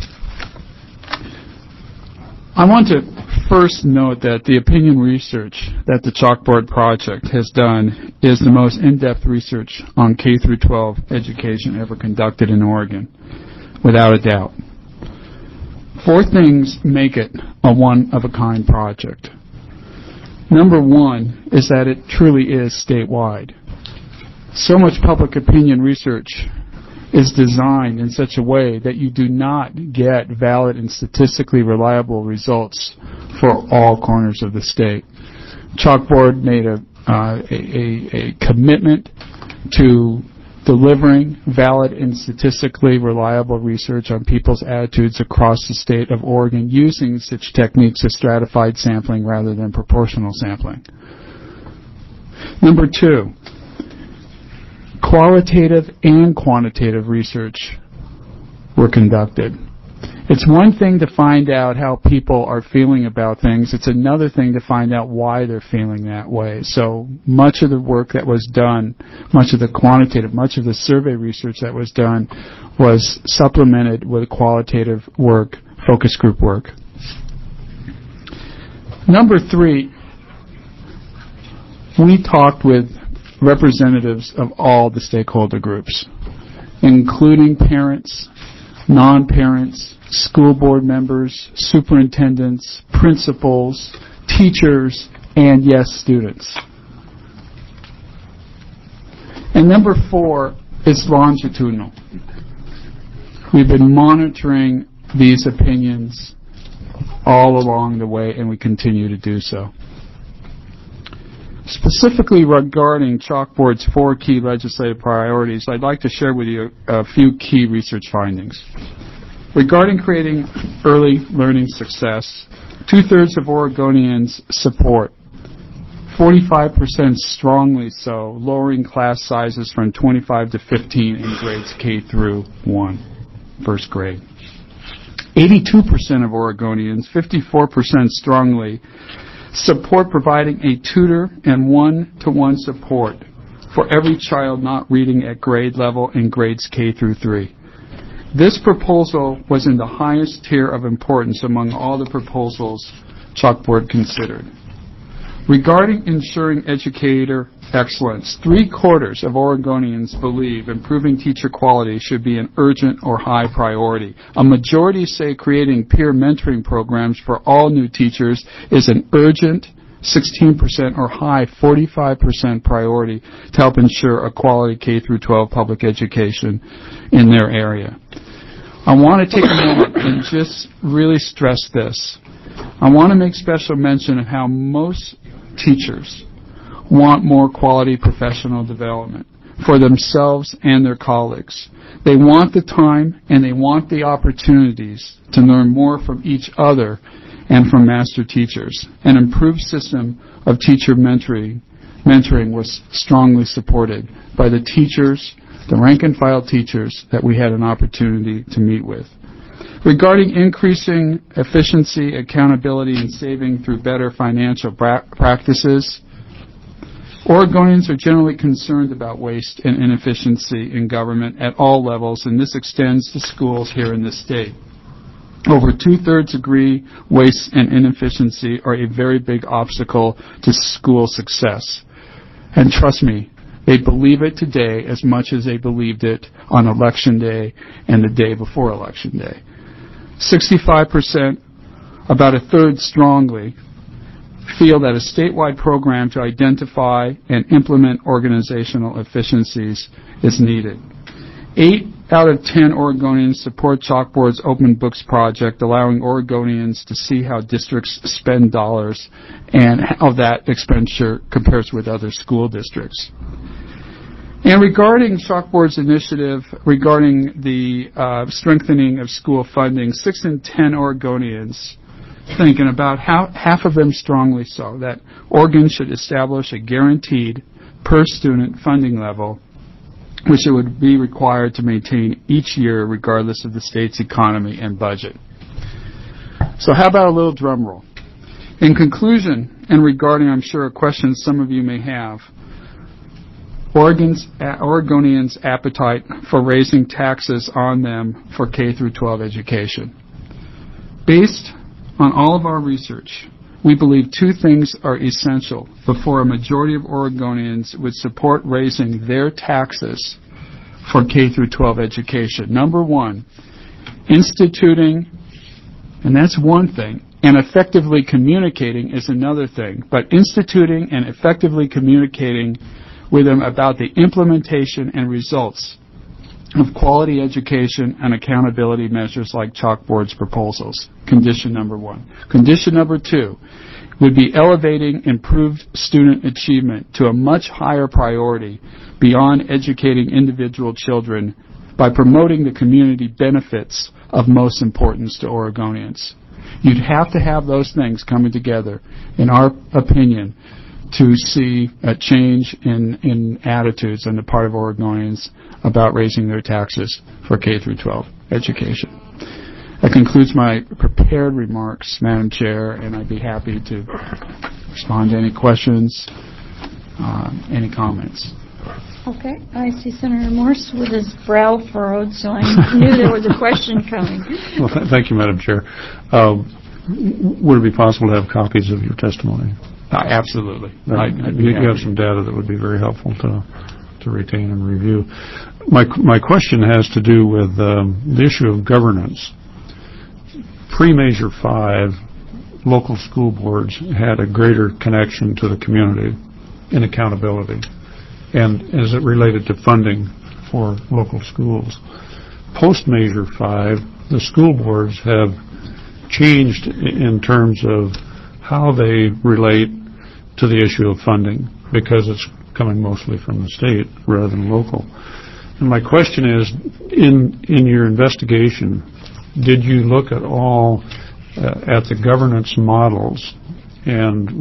I want to first note that the opinion research that the Chalkboard Project has done is the most in-depth research on K-12 education ever conducted in Oregon, without a doubt. 4 things make it a one-of-a-kind project. Number 1 is that it truly is statewide. So much public opinion research is designed in such a way that you do not get valid and statistically reliable results for all corners of the state. Chalkboard made a commitment to delivering valid and statistically reliable research on people's attitudes across the state of Oregon using such techniques as stratified sampling rather than proportional sampling. Number 2, qualitative and quantitative research were conducted. It's one thing to find out how people are feeling about things. It's another thing to find out why they're feeling that way. So much of the work that was done, much of the quantitative, much of the survey research that was done was supplemented with qualitative work, focus group work. Number 3, we talked with representatives of all the stakeholder groups, including parents, non-parents, school board members, superintendents, principals, teachers, and yes, students. And number 4 is longitudinal. We've been monitoring these opinions all along the way, and we continue to do so. Specifically regarding Chalkboard's 4 key legislative priorities, I'd like to share with you a few key research findings. Regarding creating early learning success, 2/3 of Oregonians support 45% strongly so, lowering class sizes from 25 to 15 in grades K through 1, first grade. 82% of Oregonians, 54% strongly, support providing a tutor and one-to-one support for every child not reading at grade level in grades K through 3. This proposal was in the highest tier of importance among all the proposals Chalkboard considered. Regarding ensuring educator excellence, 3/4 of Oregonians believe improving teacher quality should be an urgent or high priority. A majority say creating peer mentoring programs for all new teachers is an urgent 16% or high 45% priority to help ensure a quality K through 12 public education in their area. I want to take a moment and just really stress this. I want to make special mention of how most teachers want more quality professional development for themselves and their colleagues. They want the time and they want the opportunities to learn more from each other and from master teachers. An improved system of teacher mentoring was strongly supported by the teachers, the rank and file teachers that we had an opportunity to meet with. Regarding increasing efficiency, accountability, and saving through better financial practices, Oregonians are generally concerned about waste and inefficiency in government at all levels, and this extends to schools here in the state. Over 2/3 agree waste and inefficiency are a very big obstacle to school success. And trust me, they believe it today as much as they believed it on Election Day and the day before Election Day. 65%, about 1/3 strongly, feel that a statewide program to identify and implement organizational efficiencies is needed. 8 out of 10 Oregonians support Chalkboard's Open Books project, allowing Oregonians to see how districts spend dollars and how that expenditure compares with other school districts. And regarding Chalkboard's initiative regarding the strengthening of school funding, 6 in 10 Oregonians think, and about half of them strongly so, that Oregon should establish a guaranteed per-student funding level which it would be required to maintain each year regardless of the state's economy and budget. So how about a little drum roll? In conclusion, and regarding, I'm sure, questions some of you may have, Oregonians' appetite for raising taxes on them for K through 12 education. Based on all of our research, we believe 2 things are essential before a majority of Oregonians would support raising their taxes for K through 12 education. Number 1, instituting, and that's one thing, and effectively communicating is another thing, but instituting and effectively communicating with them about the implementation and results of quality education and accountability measures like Chalkboard's proposals. Condition number 1. Condition number 2 would be elevating improved student achievement to a much higher priority beyond educating individual children by promoting the community benefits of most importance to Oregonians. You'd have to have those things coming together, in our opinion, to see a change in attitudes on the part of Oregonians about raising their taxes for K through 12 education. That concludes my prepared remarks, Madam Chair, and I'd be happy to respond to any questions, any comments. Okay, I see Senator Morse with his brow furrowed, so I knew there was a question coming. Well, thank you, Madam Chair. Would it be possible to have copies of your testimony? Absolutely. You have some data that would be very helpful to retain and review. My question has to do with the issue of governance. Pre-Measure 5, local school boards had a greater connection to the community in accountability, and as it related to funding for local schools. Post-Measure 5, the school boards have changed in terms of how they relate to the issue of funding, because it's coming mostly from the state rather than local. And my question is, in your investigation, did you look at all at the governance models, and with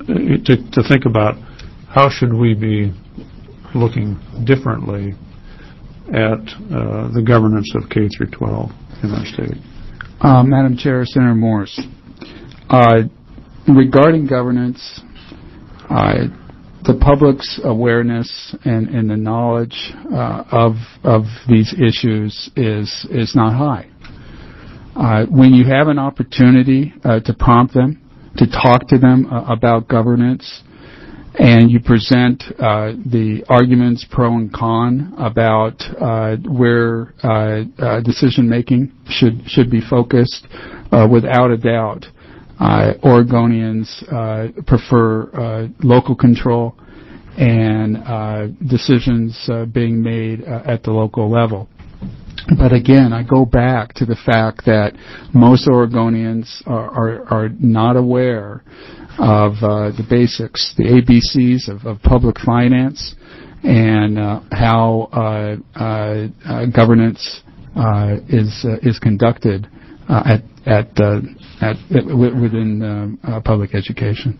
to think about how should we be looking differently at the governance of K through 12 in our state. Madam Chair, Senator Morse, regarding governance, the public's awareness and the knowledge of these issues is not high. When you have an opportunity to prompt them, to talk to them about governance, and you present the arguments pro and con about where decision making should be focused, without a doubt, Oregonians prefer local control and decisions being made at the local level. But again, I go back to the fact that most Oregonians are not aware of the basics, the ABCs of public finance, and how governance is conducted within public education.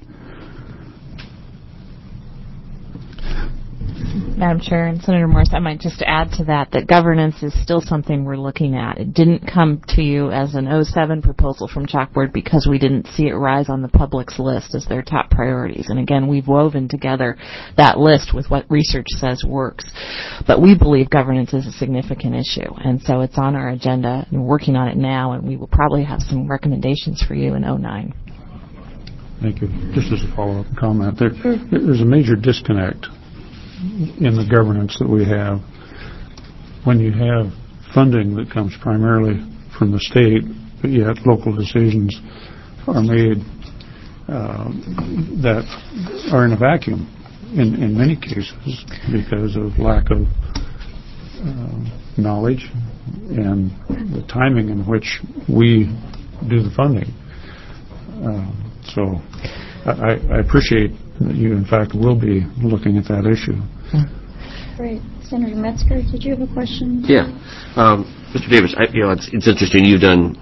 Madam Chair and Senator Morse, I might just add to that governance is still something we're looking at. It didn't come to you as an 07 proposal from Chalkboard because we didn't see it rise on the public's list as their top priorities. And again, we've woven together that list with what research says works. But we believe governance is a significant issue, and so it's on our agenda, and we're working on it now, and we will probably have some recommendations for you in 09. Thank you. Just as a follow-up comment, there's a major disconnect in the governance that we have when you have funding that comes primarily from the state, but yet local decisions are made that are in a vacuum in many cases because of lack of knowledge and the timing in which we do the funding. So I appreciate that you, in fact, will be looking at that issue. Great. Senator Metzger, did you have a question? Yeah. Mr. Davis, it's interesting. You've done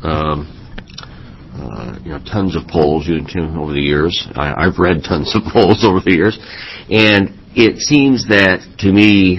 tons of polls, you and Tim, over the years. I've read tons of polls over the years. And it seems that, to me,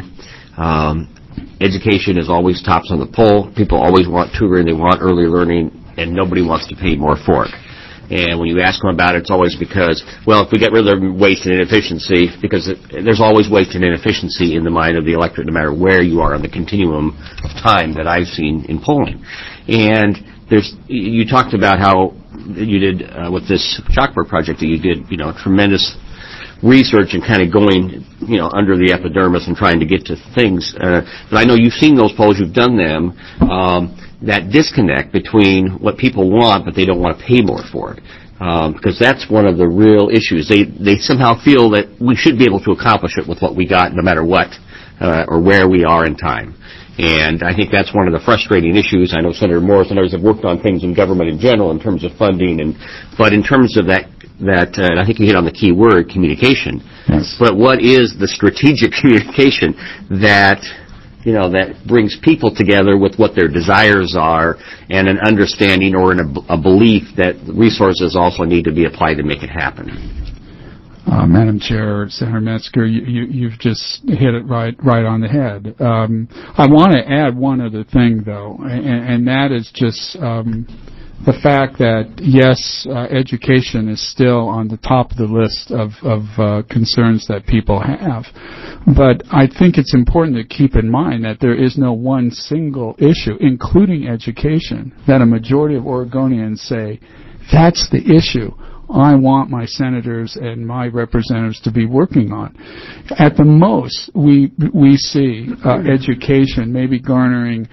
education is always tops on the poll. People always want tutoring, they want early learning, and nobody wants to pay more for it. And when you ask them about it, it's always because, well, if we get rid of waste and inefficiency, because there's always waste and inefficiency in the mind of the electorate, no matter where you are on the continuum of time that I've seen in polling. And you talked about how you did with this Chalkboard project that you did, tremendous research and kind of going, under the epidermis and trying to get to things. But I know you've seen those polls, you've done them. That disconnect between what people want, but they don't want to pay more for it. Because that's one of the real issues. They somehow feel that we should be able to accomplish it with what we got, no matter what, or where we are in time. And I think that's one of the frustrating issues. I know Senator Morris and others have worked on things in government in general in terms of funding, but in terms of that and I think you hit on the key word, communication. Yes. But what is the strategic communication that brings people together with what their desires are and an understanding or a belief that resources also need to be applied to make it happen? Madam Chair, Senator Metzger, you've just hit it right on the head. I want to add one other thing, though, and that is just the fact that, yes, education is still on the top of the list of concerns that people have. But I think it's important to keep in mind that there is no one single issue, including education, that a majority of Oregonians say, that's the issue I want my senators and my representatives to be working on. At the most, we see education maybe garnering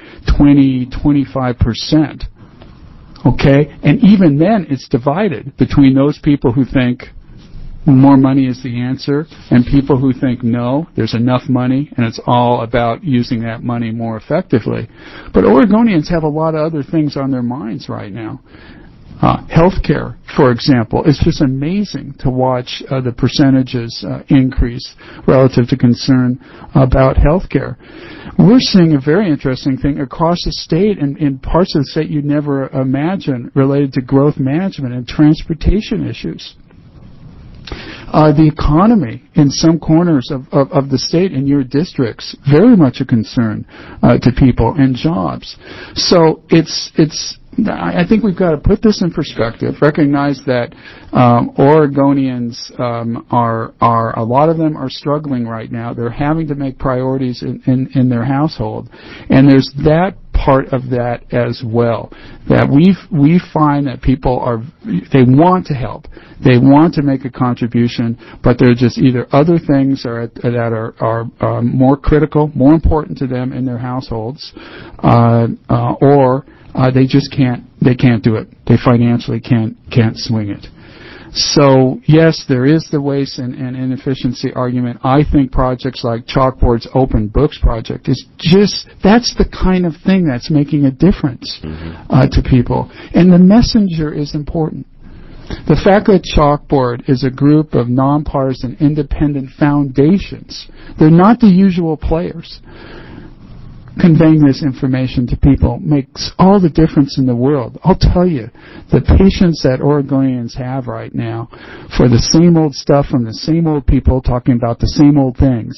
20-25%. Okay? And even then, it's divided between those people who think more money is the answer and people who think, no, there's enough money and it's all about using that money more effectively. But Oregonians have a lot of other things on their minds right now. Healthcare, for example, it's just amazing to watch the percentages increase relative to concern about healthcare. We're seeing a very interesting thing across the state and in parts of the state you'd never imagine related to growth management and transportation issues. The economy in some corners of the state and your districts, very much a concern to people, and jobs. So I think we've got to put this in perspective, recognize that Oregonians are a lot of them are struggling right now. They're having to make priorities in their household, and there's that part of that as well, that we find that people they want to help, they want to make a contribution, but there are just either other things that are more critical, more important to them in their households, or they just can't do it. They financially can't swing it. So yes, there is the waste and inefficiency argument. I think projects like Chalkboard's Open Books project that's the kind of thing that's making a difference to people. And the messenger is important. The fact that Chalkboard is a group of nonpartisan independent foundations, they're not the usual players. Conveying this information to people makes all the difference in the world. I'll tell you, the patience that Oregonians have right now for the same old stuff from the same old people talking about the same old things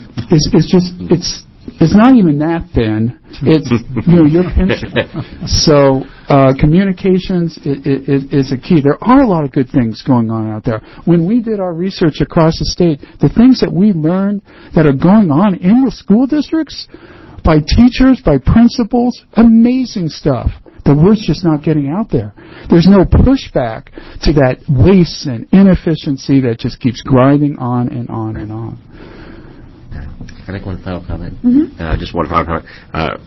it's not even that thin. It's your pinch. So communications is a key. There are a lot of good things going on out there. When we did our research across the state, the things that we learned that are going on in the school districts, by teachers, by principals, amazing stuff. The word's just not getting out there. There's no pushback to that waste and inefficiency that just keeps grinding on and on and on. Can I make one final comment? Just one final comment.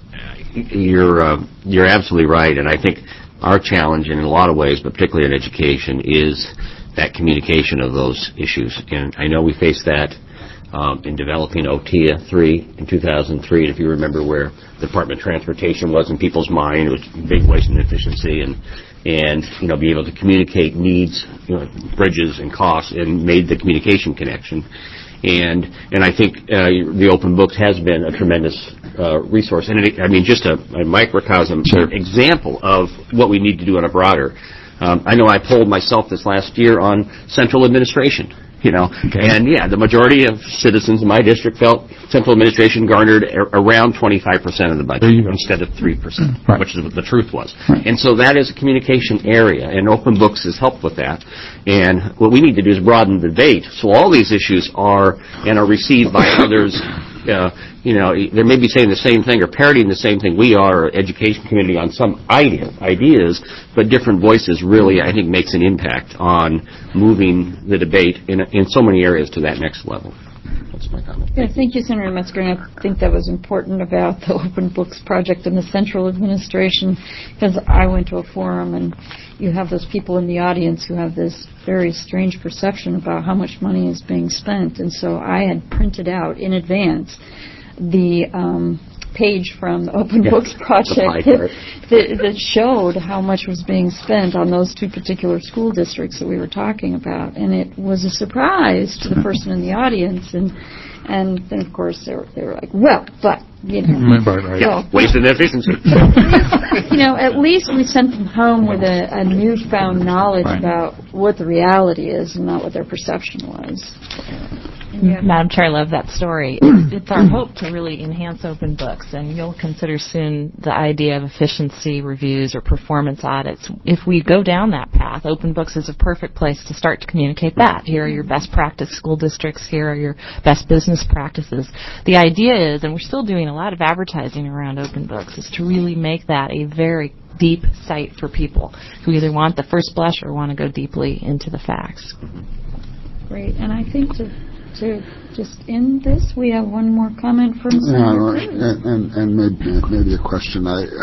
You're absolutely right, and I think our challenge in a lot of ways, but particularly in education, is that communication of those issues. And I know we faced that in developing OTIA 3 in 2003. And if you remember where the Department of Transportation was in people's mind, it was big waste and inefficiency, and be able to communicate needs, bridges and costs, and made the communication connection. And I think the Open Books has been a tremendous resource. And just a microcosm example of what we need to do on a broader. I know I polled myself this last year on central administration. And the majority of citizens in my district felt central administration garnered around 25% of the budget instead of 3%, which is what the truth was. And so that is a communication area, and Open Books has helped with that. And what we need to do is broaden the debate, so all these issues are received by others. They may be saying the same thing or parodying the same thing we are, or education community, on some ideas, but different voices really, I think, makes an impact on moving the debate in so many areas to that next level. That's my comment. Yeah, thank you, Senator Metzger. And I think that was important about the Open Books project and the central administration, because I went to a forum and you have those people in the audience who have this very strange perception about how much money is being spent. And so I had printed out in advance the page from the Open Books project that showed how much was being spent on those two particular school districts that we were talking about. And it was a surprise to the person in the audience. And then, of course, they were like, well, but, waste and efficiency. At least we sent them home with a newfound knowledge about what the reality is and not what their perception was. Madam Chair, I love that story. It's our hope to really enhance Open Books, and you'll consider soon the idea of efficiency reviews or performance audits. If we go down that path, Open Books is a perfect place to start to communicate that. Here are your best practice school districts. Here are your best business practices. The idea is, and we're still doing a lot of advertising around Open Books, is to really make that a very deep site for people who either want the first blush or want to go deeply into the facts. Great, and I think to just end this, we have one more comment from Senator Cruz. And maybe a question.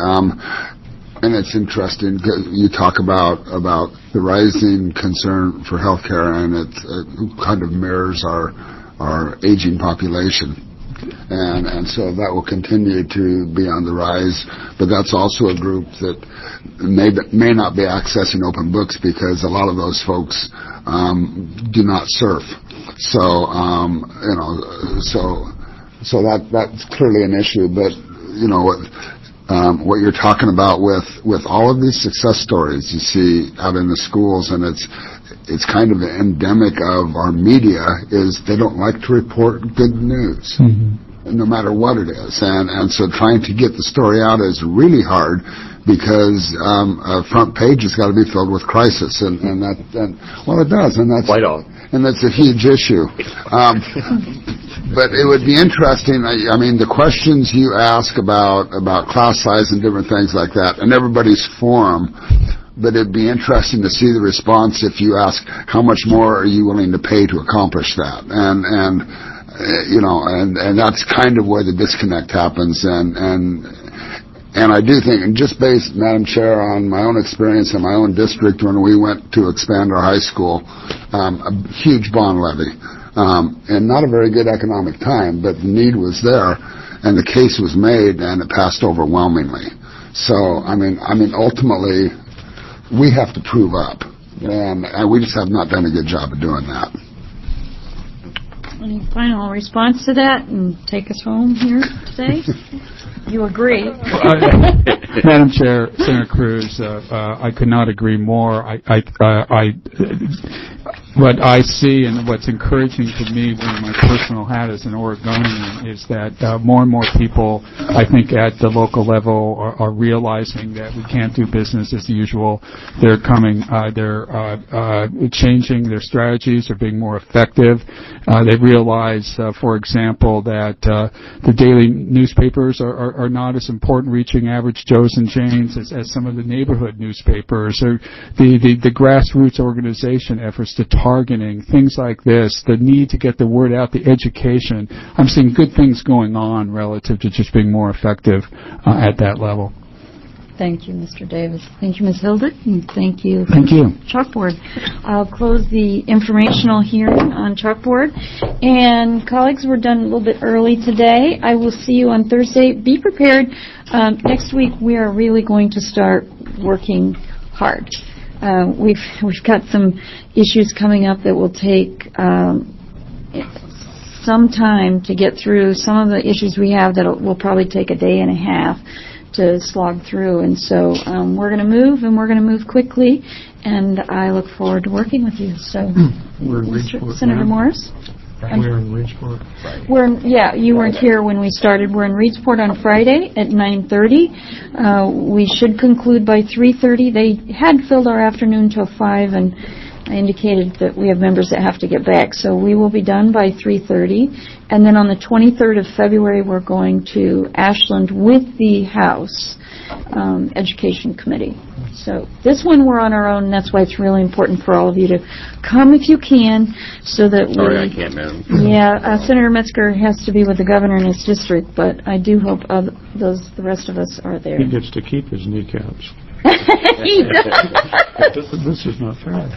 And it's interesting because you talk about the rising concern for healthcare, and it kind of mirrors our aging population. And so that will continue to be on the rise, but that's also a group that may not be accessing Open Books because a lot of those folks do not surf. So so that's clearly an issue. But what you're talking about with all of these success stories you see out in the schools, and it's kind of endemic of our media, is they don't like to report good news, no matter what it is. And so trying to get the story out is really hard, because a front page has got to be filled with crisis, and well, it does, and that's and that's a huge issue. But it would be interesting. I mean, the questions you ask about class size and different things like that, and everybody's forum. But it'd be interesting to see the response if you ask, how much more are you willing to pay to accomplish that? And that's kind of where the disconnect happens. And I do think, and just based, Madam Chair, on my own experience in my own district when we went to expand our high school, a huge bond levy, and not a very good economic time, but the need was there, and the case was made, and it passed overwhelmingly. So, I mean, ultimately, we have to prove up, and we just have not done a good job of doing that. Any final response to that and take us home here today? You agree? Madam Chair, Senator Cruz, I could not agree more. What I see and what's encouraging to me, wearing my personal hat as an Oregonian, is that more and more people, I think, at the local level are realizing that we can't do business as usual. They're changing their strategies. They're being more effective. They realize, for example, that the daily newspapers are not as important reaching average Joes and Janes as some of the neighborhood newspapers, or the grassroots organization efforts to targeting, things like this, the need to get the word out, the education. I'm seeing good things going on relative to just being more effective at that level. Thank you, Mr. Davis. Thank you, Ms. Hildick, and thank you. Thank you. Chalkboard. I'll close the informational hearing on Chalkboard. And colleagues, we're done a little bit early today. I will see you on Thursday. Be prepared. Next week we are really going to start working hard. We've got some issues coming up that will take some time to get through. Some of the issues we have that will probably take a day and a half to slog through, and so we're going to move, and we're going to move quickly, and I look forward to working with you. So, Senator Morris? We're in Reedsport. You weren't here when we started. We're in Reedsport on Friday at 9:30. We should conclude by 3:30. They had filled our afternoon till 5, and I indicated that we have members that have to get back, so we will be done by 3:30. And then on the 23rd of February, we're going to Ashland with the House Education Committee. So this one we're on our own, and that's why it's really important for all of you to come if you can, so that Sorry, I can't, madam. Yeah, Senator Metzger has to be with the governor in his district, but I do hope the rest of us are there. He gets to keep his kneecaps. This is not fair.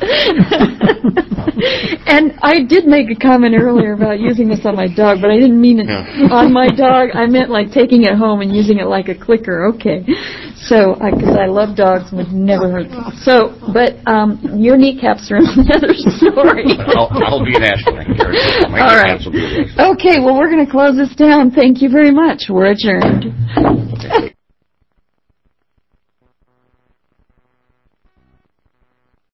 And I did make a comment earlier about using this on my dog, but I didn't mean it on my dog. I meant like taking it home and using it like a clicker. Okay. So, because I love dogs, would never hurt them. So, but your kneecaps are another story. I'll be in Ashland. All right. Okay, well, we're going to close this down. Thank you very much. We're adjourned.